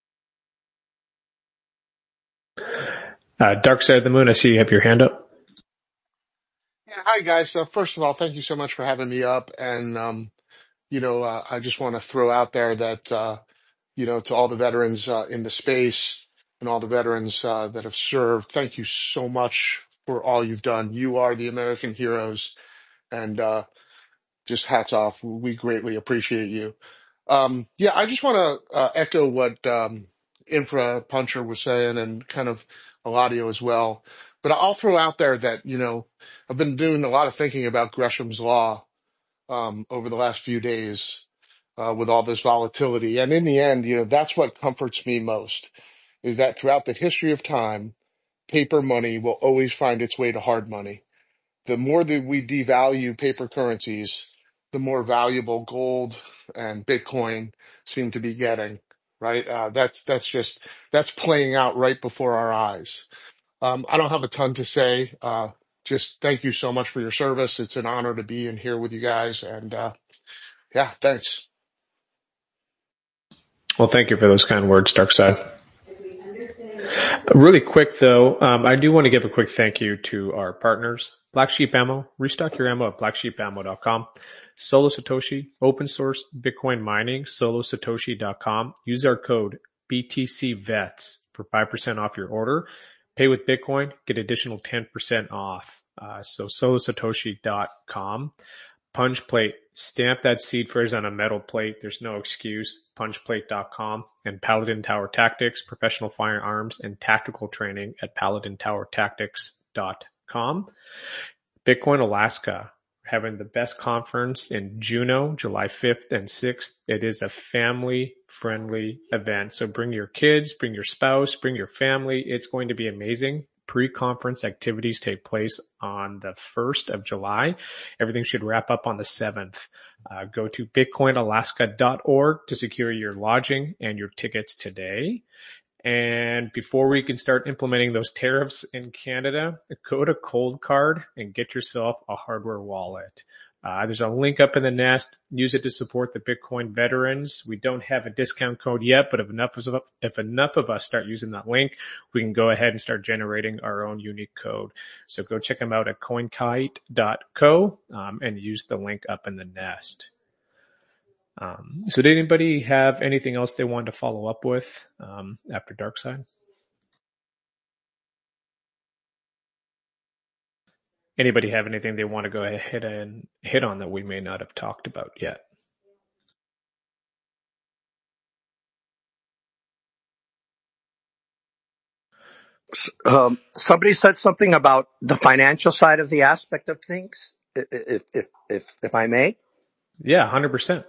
Dark Side of the Moon, I see you have your hand up. Yeah, hi guys. First of all, thank you so much for having me up. And, I just want to throw out there that, to all the veterans, in the space and all the veterans, that have served, thank you so much for all you've done. You are the American heroes, and, just hats off. We greatly appreciate you. Yeah, I just want to, echo what, Infra Puncher was saying, and kind of Eladio as well. But I'll throw out there that, I've been doing a lot of thinking about Gresham's Law, over the last few days, with all this volatility. And in the end, that's what comforts me most, is that throughout the history of time, paper money will always find its way to hard money. The more that we devalue paper currencies, the more valuable gold and Bitcoin seem to be getting, right? That's playing out right before our eyes. I don't have a ton to say. Just thank you so much for your service. It's an honor to be in here with you guys. And, yeah, thanks. Well, thank you for those kind words, Dark Side. Really quick though, I do want to give a quick thank you to our partners, Black Sheep Ammo. Restock your ammo at blacksheepammo.com. Solo Satoshi, open source Bitcoin mining, solosatoshi.com. Use our code BTCVETS for 5% off your order. Pay with Bitcoin, get additional 10% off. So solosatoshi.com. Punch Plate, stamp that seed phrase on a metal plate. There's no excuse. Punchplate.com. And Paladin Tower Tactics, professional firearms and tactical training at paladintowertactics.com. Bitcoin Alaska, having the best conference in Juneau, July 5th and 6th. It is a family-friendly event. So bring your kids, bring your spouse, bring your family. It's going to be amazing. Pre-conference activities take place on the 1st of July. Everything should wrap up on the 7th. Go to bitcoinalaska.org to secure your lodging and your tickets today. And before we can start implementing those tariffs in Canada, go to Cold Card and get yourself a hardware wallet. There's a link up in the nest. Use it to support the Bitcoin veterans. We don't have a discount code yet, but if enough of us start using that link, we can go ahead and start generating our own unique code. So go check them out at coinkite.co, and use the link up in the nest. So did anybody have anything else they wanted to follow up with, after Dark Side? Anybody have anything they want to go ahead and hit on that we may not have talked about yet? Somebody said something about the financial side of the aspect of things, if I may. Yeah, 100%.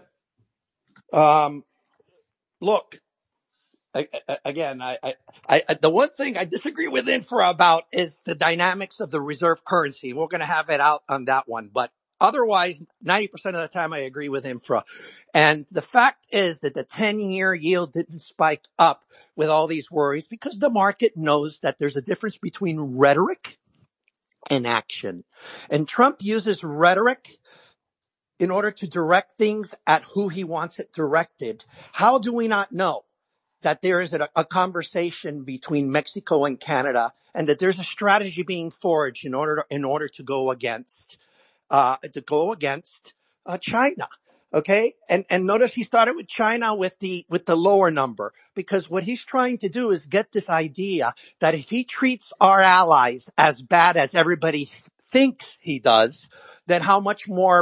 Look, again, the one thing I disagree with Infra about is the dynamics of the reserve currency. We're going to have it out on that one, but otherwise, 90% of the time I agree with Infra. And the fact is that the 10-year yield didn't spike up with all these worries because the market knows that there's a difference between rhetoric and action. And Trump uses rhetoric in order to direct things at who he wants it directed. How do we not know that there is a conversation between Mexico and Canada, and that there's a strategy being forged in order to go against China? Okay. And notice he started with China with the lower number, because what he's trying to do is get this idea that if he treats our allies as bad as everybody thinks he does, then how much more,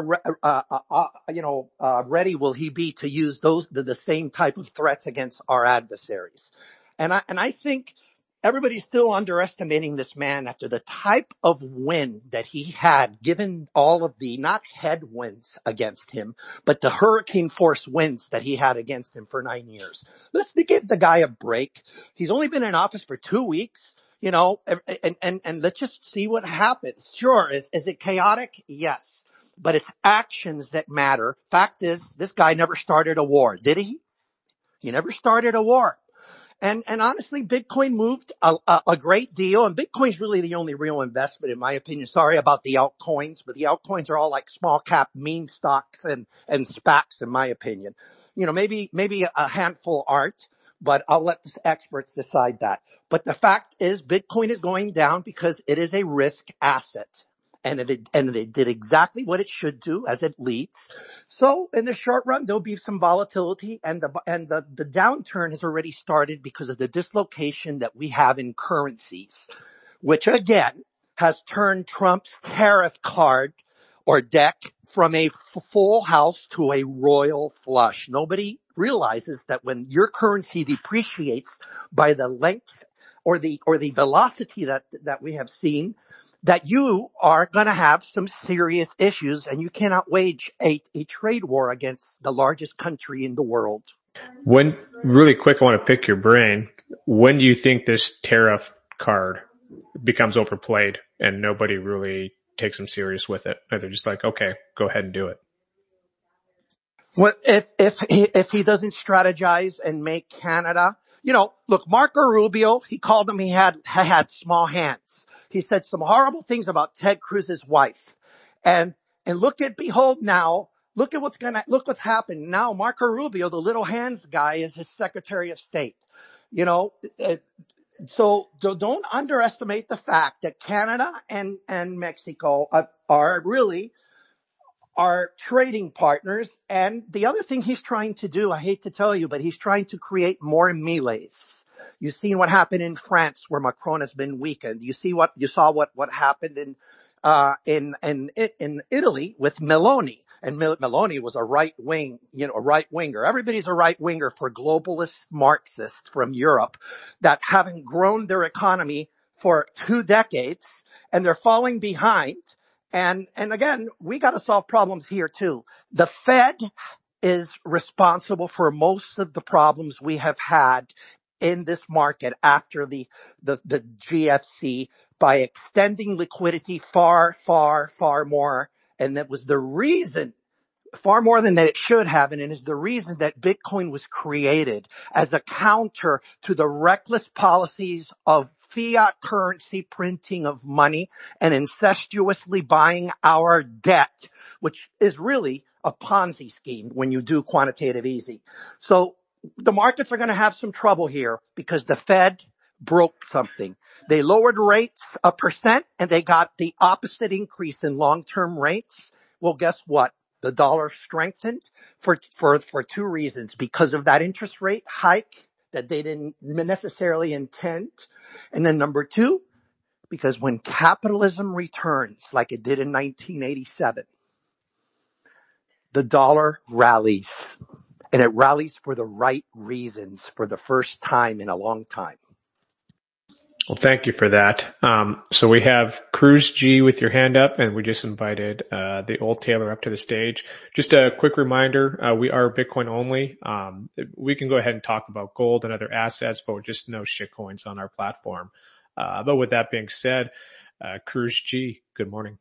ready will he be to use the same type of threats against our adversaries? And I think everybody's still underestimating this man after the type of win that he had, given all of the, not headwinds against him, but the hurricane force winds that he had against him for 9 years. Let's give the guy a break. He's only been in office for 2 weeks. And let's just see what happens. Sure. Is it chaotic? Yes. But it's actions that matter. Fact is, this guy never started a war, did he? He never started a war. And honestly, Bitcoin moved a great deal, and Bitcoin's really the only real investment in my opinion. Sorry about the altcoins, but the altcoins are all like small cap meme stocks and SPACs in my opinion. Maybe a handful aren't, but I'll let the experts decide that. But the fact is Bitcoin is going down because it is a risk asset. And it did exactly what it should do as it leads. So in the short run, there'll be some volatility, and the downturn has already started because of the dislocation that we have in currencies, which again has turned Trump's tariff card or deck from a full house to a royal flush. Nobody realizes that when your currency depreciates by the length or the velocity that we have seen, that you are going to have some serious issues, and you cannot wage a trade war against the largest country in the world. Really quick, I want to pick your brain. When do you think this tariff card becomes overplayed and nobody really takes them serious with it? Or they're just like, okay, go ahead and do it. Well, if he doesn't strategize and make Canada, look, Marco Rubio, he called him, he had small hands. He said some horrible things about Ted Cruz's wife. And behold now, look what's happened. Now Marco Rubio, the little hands guy, is his Secretary of State. So don't underestimate the fact that Canada and Mexico are really are trading partners. And the other thing he's trying to do, I hate to tell you, but he's trying to create more melees. You've seen what happened in France where Macron has been weakened. You saw what happened in Italy with Meloni. And Meloni was a right winger. Everybody's a right winger for globalist Marxists from Europe that haven't grown their economy for 2 decades, and they're falling behind. And again, we got to solve problems here too. The Fed is responsible for most of the problems we have had in this market after the GFC by extending liquidity far, far, far more. And that was the reason, far more than that it should have, and it is the reason that Bitcoin was created as a counter to the reckless policies of fiat currency printing of money and incestuously buying our debt, which is really a Ponzi scheme when you do quantitative easy. So the markets are going to have some trouble here because the Fed broke something. They lowered rates 1% and they got the opposite increase in long-term rates. Well, guess what? The dollar strengthened for 2 reasons. Because of that interest rate hike that they didn't necessarily intend. And then number 2, because when capitalism returns like it did in 1987, the dollar rallies. And it rallies for the right reasons for the first time in a long time. Well, thank you for that. So we have Cruz G with your hand up, and we just invited the old Taylor up to the stage. Just a quick reminder, we are Bitcoin only. We can go ahead and talk about gold and other assets, but just no shitcoins on our platform. But with that being said, Cruz G, good morning.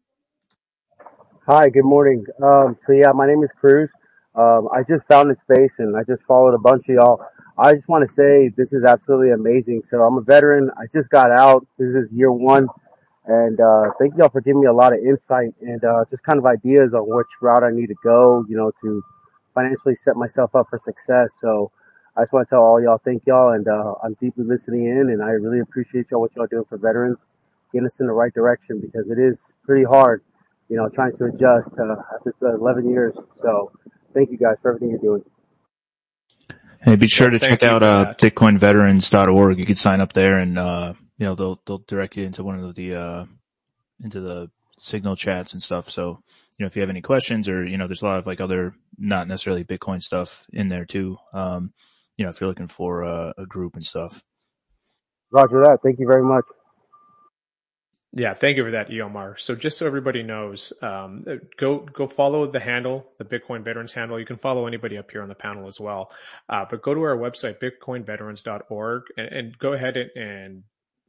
Hi, good morning. My name is Cruz. I just found this space and I just followed a bunch of y'all. I just want to say this is absolutely amazing. So I'm a veteran. I just got out. This is year 1. And, thank y'all for giving me a lot of insight and, just kind of ideas on which route I need to go, to financially set myself up for success. So I just want to tell all y'all, thank y'all. And, I'm deeply listening in and I really appreciate y'all, what y'all doing for veterans, getting us in the right direction because it is pretty hard, trying to adjust, after 11 years. So thank you guys for everything you're doing. Hey, be sure to check out bitcoinveterans.org. You can sign up there and they'll direct you into one of the into the Signal chats and stuff. So, if you have any questions or there's a lot of like other not necessarily Bitcoin stuff in there too. If you're looking for a group and stuff. Roger that. Thank you very much. Yeah, thank you for that, Eomar. So just so everybody knows, go follow the handle, the Bitcoin Veterans handle. You can follow anybody up here on the panel as well. But go to our website, bitcoinveterans.org, and go ahead and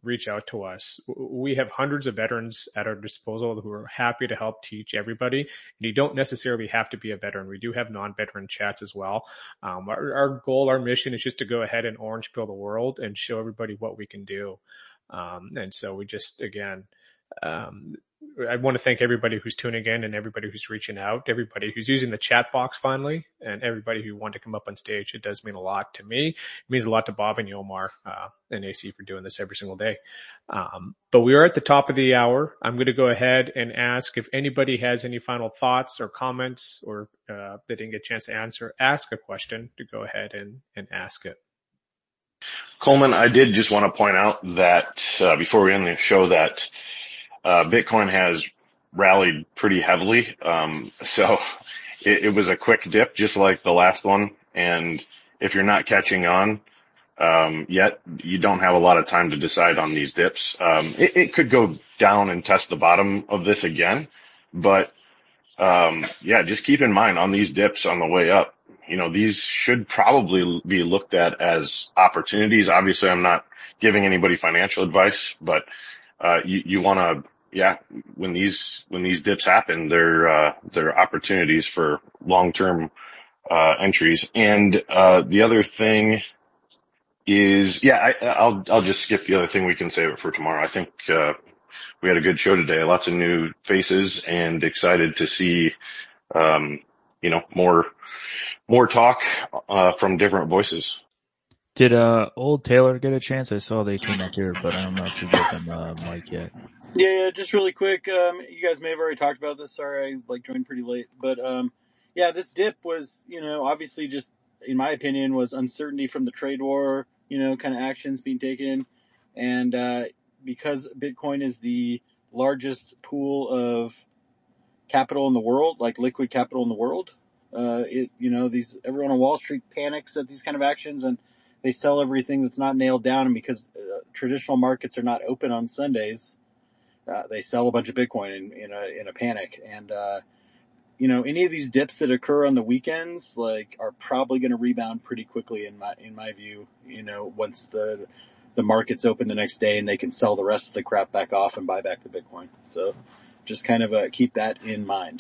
reach out to us. We have hundreds of veterans at our disposal who are happy to help teach everybody. And you don't necessarily have to be a veteran. We do have non-veteran chats as well. Our goal, our mission is just to go ahead and orange pill the world and show everybody what we can do. And so we just, again, I want to thank everybody who's tuning in and everybody who's reaching out, everybody who's using the chat box finally, and everybody who wanted to come up on stage. It does mean a lot to me. It means a lot to Bob and Yomar, and AC for doing this every single day. But we are at the top of the hour. I'm going to go ahead and ask if anybody has any final thoughts or comments, or they didn't get a chance to ask a question, to go ahead and ask it. Coleman, I did just want to point out that before we end the show that Bitcoin has rallied pretty heavily. So it was a quick dip, just like the last one. And if you're not catching on yet, you don't have a lot of time to decide on these dips. It could go down and test the bottom of this again. But yeah, just keep in mind on these dips on the way up, these should probably be looked at as opportunities. Obviously, I'm not giving anybody financial advice, but you want to, yeah, when these dips happen, they're opportunities for long-term entries. And the other thing is, yeah, I'll just skip the other thing. We can save it for tomorrow. I think we had a good show today, lots of new faces, and excited to see more talk from different voices. Did Old Taylor get a chance? I saw they came up here, but I don't know if you gave them a mic yet. Yeah, just really quick. You guys may have already talked about this. Sorry, I joined pretty late. But yeah, this dip was, obviously just, in my opinion, was uncertainty from the trade war, kind of actions being taken. And because Bitcoin is the largest pool of capital in the world, like liquid capital in the world, everyone on Wall Street panics at these kind of actions, and they sell everything that's not nailed down. And because traditional markets are not open on Sundays, they sell a bunch of Bitcoin in a panic. And any of these dips that occur on the weekends, are probably going to rebound pretty quickly in my view. Once the markets open the next day and they can sell the rest of the crap back off and buy back the Bitcoin. So just kind of keep that in mind.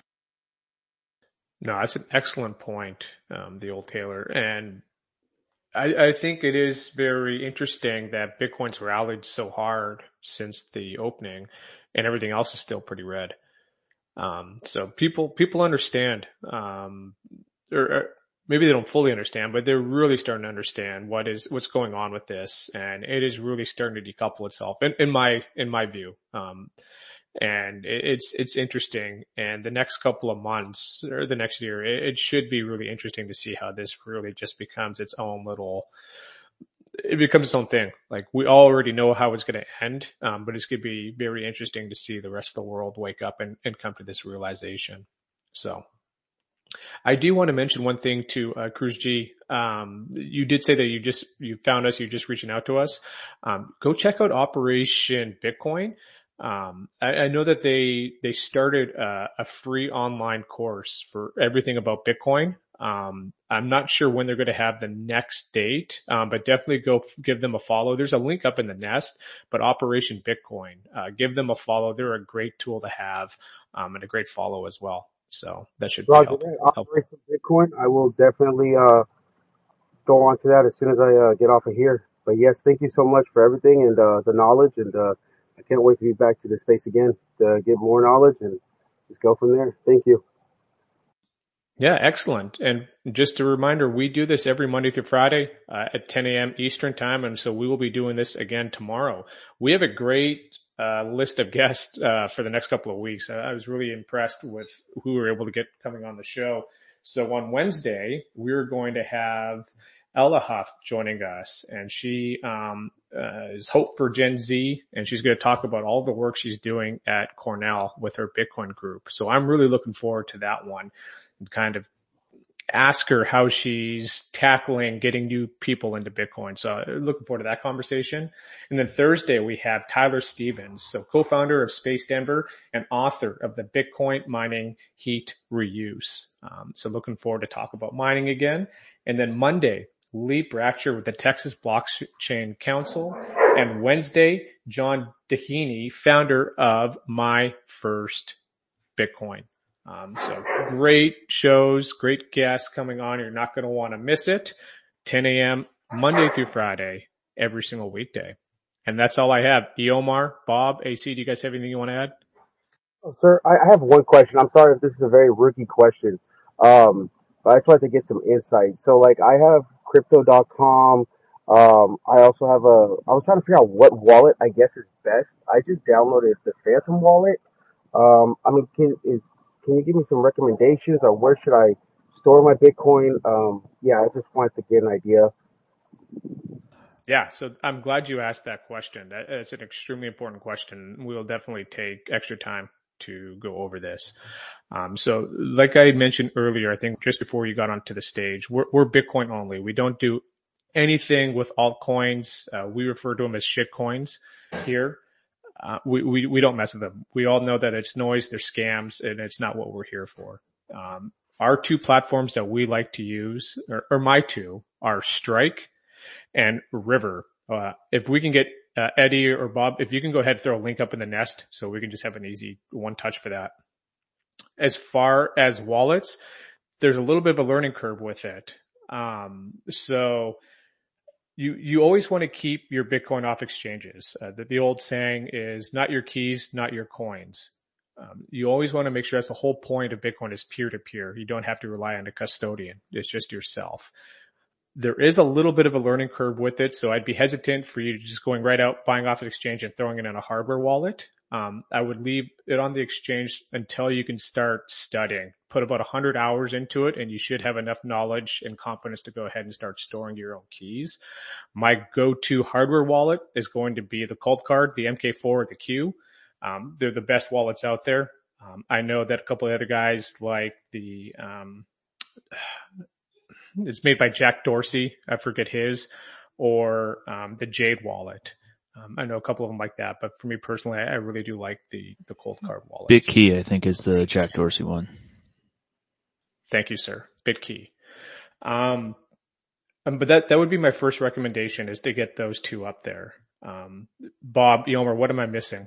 No, that's an excellent point, the Old Taylor. And I think it is very interesting that Bitcoin's rallied so hard since the opening, and everything else is still pretty red. So people understand, or maybe they don't fully understand, but they're really starting to understand what's going on with this, and it is really starting to decouple itself in my view. And it's interesting. And the next couple of months or the next year, it should be really interesting to see how this really just becomes its own thing. We already know how it's going to end. But it's going to be very interesting to see the rest of the world wake up and come to this realization. So I do want to mention one thing to Cruz G. You did say that you found us, you're just reaching out to us. Go check out Operation Bitcoin. I know that they started a free online course for everything about Bitcoin. I'm not sure when they're going to have the next date, but definitely go give them a follow. There's a link up in the nest, but Operation Bitcoin, give them a follow. They're a great tool to have, and a great follow as well. So that should help. Operation Bitcoin, I will definitely go on to that as soon as I get off of here. But yes, thank you so much for everything and the knowledge, and I can't wait to be back to this space again to get more knowledge and just go from there. Thank you. Yeah, excellent. And just a reminder, we do this every Monday through Friday at 10 a.m. Eastern time, and so we will be doing this again tomorrow. We have a great list of guests for the next couple of weeks. I was really impressed with who we were able to get coming on the show. So on Wednesday, we're going to have Ella Huff joining us, and she is Hope for Gen Z, and she's going to talk about all the work she's doing at Cornell with her Bitcoin group. So I'm really looking forward to that one, and kind of ask her how she's tackling getting new people into Bitcoin. So looking forward to that conversation. And then Thursday, we have Tyler Stevens, so co-founder of Space Denver and author of the Bitcoin Mining Heat Reuse. So looking forward to talk about mining again. And then Monday, Lee Bratcher with the Texas Blockchain Council And Wednesday, John Dehaney, founder of My First Bitcoin. So great shows, great guests coming on. You're not going to want to miss it. 10 a.m. Monday through Friday, every single weekday. And that's all I have. Eomar, Bob, AC, do you guys have anything you want to add? Oh, sir, I have one question. I'm sorry if this is a very rookie question. But I just wanted to get some insight. So, like, I have crypto.com. I also have I was trying to figure out what wallet I guess is best. I just downloaded the Phantom wallet. I mean, can you give me some recommendations, or where should I store my Bitcoin? Yeah, I just wanted to get an idea. Yeah, so I'm glad you asked that question. It's an extremely important question. We'll definitely take extra time to go over this. So like I mentioned earlier, I think just before you got onto the stage, we're Bitcoin only. We don't do anything with altcoins. We refer to them as shit coins here. We don't mess with them. We all know that it's noise, they're scams, and it's not what we're here for. Our two platforms that we like to use, or my two, are Strike and River. If we can get Eddie or Bob, if you can go ahead and throw a link up in the nest so we can just have an easy one touch for that. As far as wallets, there's a little bit of a learning curve with it. So you always want to keep your Bitcoin off exchanges. The old saying is not your keys, not your coins. You always want to make sure that's the whole point of Bitcoin is peer-to-peer. You don't have to rely on a custodian. It's just yourself. There is a little bit of a learning curve with it, so I'd be hesitant for you to just going right out, buying off an exchange and throwing it in a hardware wallet. I would leave it on the exchange until you can start studying. Put about 100 hours into it, and you should have enough knowledge and confidence to go ahead and start storing your own keys. My go-to hardware wallet is going to be the Cold Card, the MK4 or the Q. They're the best wallets out there. I know that a couple of other guys like the it's made by Jack Dorsey, I forget his, or the Jade wallet. I know a couple of them like that, but for me personally, I really do like the Cold Card wallet. BitKey, I think, is the Jack Dorsey one. Thank you, sir. BitKey. But that would be my first recommendation, is to get those two up there. Bob, Eomer, what am I missing?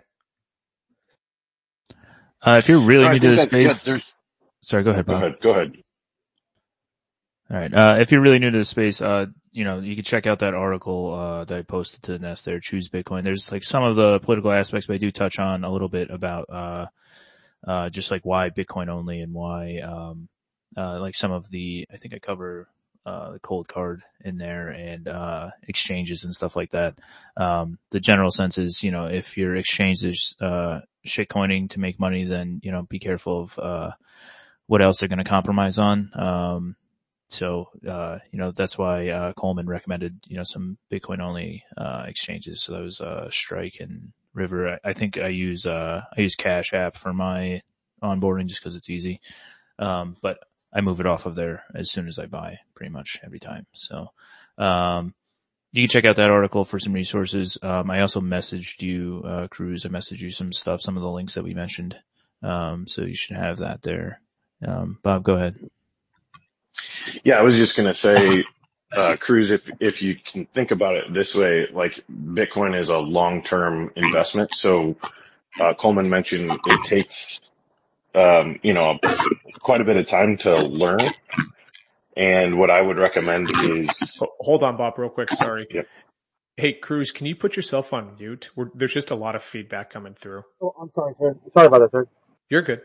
If you're really new to the space, sorry, go ahead, Bob. Go ahead. All right. If you're really new to the space, you can check out that article, that I posted to the nest there, Choose Bitcoin. There's like some of the political aspects, but I do touch on a little bit about, just like why Bitcoin only and why, like some of I think I cover, the Cold Card in there and, exchanges and stuff like that. The general sense is, if your exchange is, shitcoining to make money, then, be careful of, what else they're going to compromise on. So, that's why, Coleman recommended, some Bitcoin only, exchanges. So that was, Strike and River. I think I use Cash App for my onboarding just because it's easy. But I move it off of there as soon as I buy pretty much every time. So, you can check out that article for some resources. I also messaged you, Cruz. I messaged you some stuff, some of the links that we mentioned. So you should have that there. Bob, go ahead. Yeah, I was just going to say, Cruz, if you can think about it this way, like Bitcoin is a long-term investment. So, Coleman mentioned it takes, quite a bit of time to learn. And what I would recommend is... Hold on, Bob, real quick. Sorry. Yep. Hey, Cruz, can you put yourself on mute? There's just a lot of feedback coming through. Oh, I'm sorry, sir. Sorry about that, sir. You're good.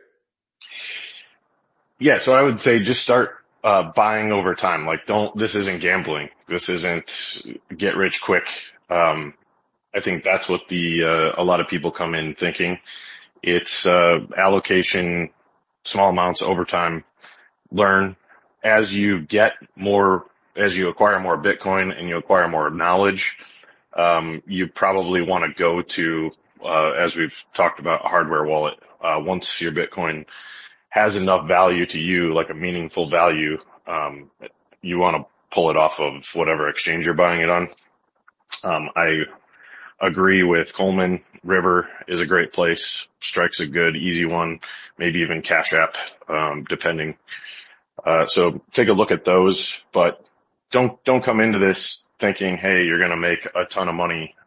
Yeah, so I would say just start buying over time. Like, this isn't gambling. This isn't get rich quick. I think that's what a lot of people come in thinking. It's allocation, small amounts over time. Learn as you acquire more Bitcoin and you acquire more knowledge. You probably want to go to, as we've talked about, a hardware wallet. Once your Bitcoin has enough value to you, like a meaningful value, you want to pull it off of whatever exchange you're buying it on. I agree with Coleman. River is a great place. Strike's a good, easy one. Maybe even Cash App, depending. So take a look at those, but don't come into this thinking, hey, you're going to make a ton of money,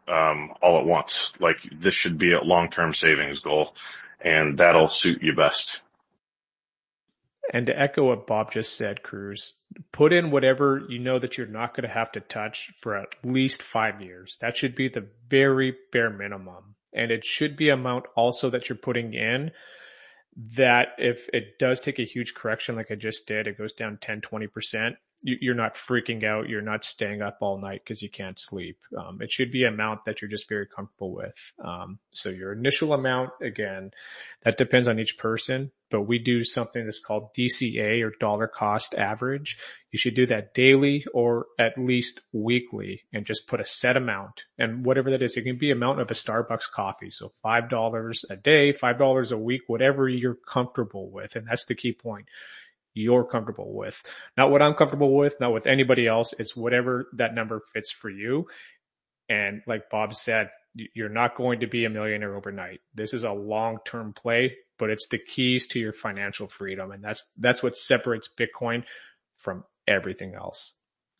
all at once. Like this should be a long-term savings goal, and that'll suit you best. And to echo what Bob just said, Cruz, put in whatever you know that you're not going to have to touch for at least 5 years. That should be the very bare minimum. And it should be amount also that you're putting in that if it does take a huge correction like I just did, it goes down 10, 20%, you're not freaking out. You're not staying up all night because you can't sleep. It should be an amount that you're just very comfortable with. So your initial amount, again, that depends on each person, but we do something that's called DCA or dollar cost average. You should do that daily or at least weekly and just put a set amount. And whatever that is, it can be amount of a Starbucks coffee. So $5 a day, $5 a week, whatever you're comfortable with. And that's the key point. You're comfortable with, not what I'm comfortable with, not with anybody else. It's whatever that number fits for you. And like Bob said, you're not going to be a millionaire overnight. This is a long-term play, but it's the keys to your financial freedom. And that's what separates Bitcoin from everything else.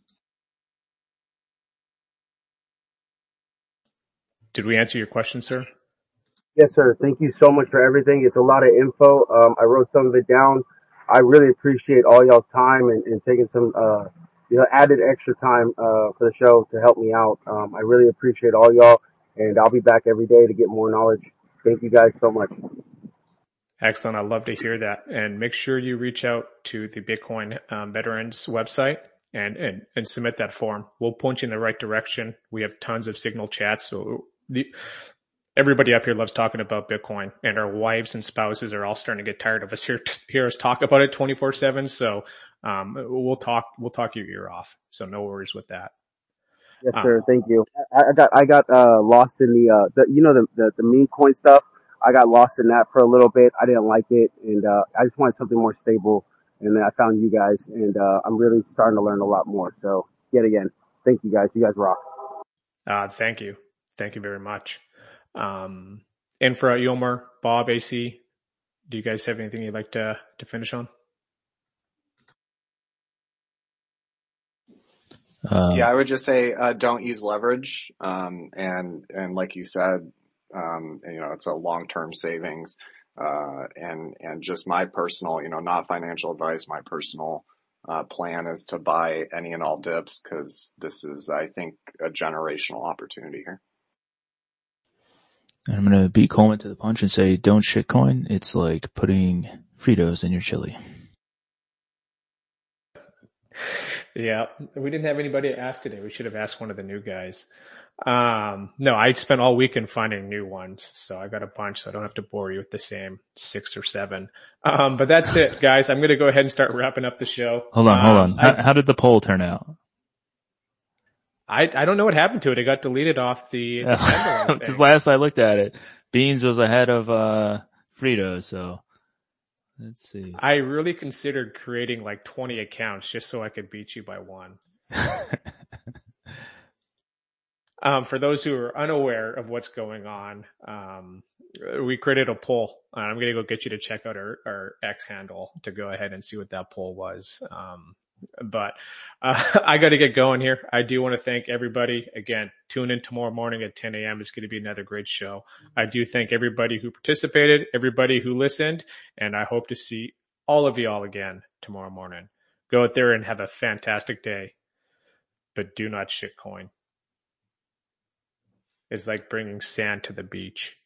Did we answer your question, sir? Yes, sir. Thank you so much for everything. It's a lot of info. I wrote some of it down. I really appreciate all y'all's time and taking some, added extra time, for the show to help me out. I really appreciate all y'all, and I'll be back every day to get more knowledge. Thank you guys so much. Excellent. I love to hear that. And make sure you reach out to the Bitcoin Veterans website and submit that form. We'll point you in the right direction. We have tons of Signal chats. So everybody up here loves talking about Bitcoin, and our wives and spouses are all starting to get tired of us hear us talk about it 24/7. So, we'll talk your ear off. So no worries with that. Yes, sir. Thank you. I got lost in the meme coin stuff. I got lost in that for a little bit. I didn't like it, and I just wanted something more stable. And then I found you guys, and I'm really starting to learn a lot more. So yet again, thank you guys. You guys rock. Thank you. Thank you very much. Infra, Yomar, Bob, AC, do you guys have anything you'd like to finish on? Yeah, I would just say, don't use leverage. And like you said, it's a long-term savings. And just my personal, not financial advice, my personal, plan is to buy any and all dips because this is, I think, a generational opportunity here. And I'm going to beat Coleman to the punch and say, don't shitcoin. It's like putting Fritos in your chili. Yeah, we didn't have anybody to ask today. We should have asked one of the new guys. No, I spent all weekend finding new ones, so I got a bunch, so I don't have to bore you with the same 6 or 7. But that's it, guys. I'm going to go ahead and start wrapping up the show. Hold on. How did the poll turn out? I don't know what happened to it. It got deleted off the Because last I looked at it, Beans was ahead of Fritos, so let's see. I really considered creating like 20 accounts just so I could beat you by one. For those who are unaware of what's going on, we created a poll. I'm going to go get you to check out our X handle to go ahead and see what that poll was. But I got to get going here. I do want to thank everybody. Again, tune in tomorrow morning at 10 a.m. It's going to be another great show. I do thank everybody who participated, everybody who listened, and I hope to see all of y'all again tomorrow morning. Go out there and have a fantastic day, but do not shitcoin. It's like bringing sand to the beach.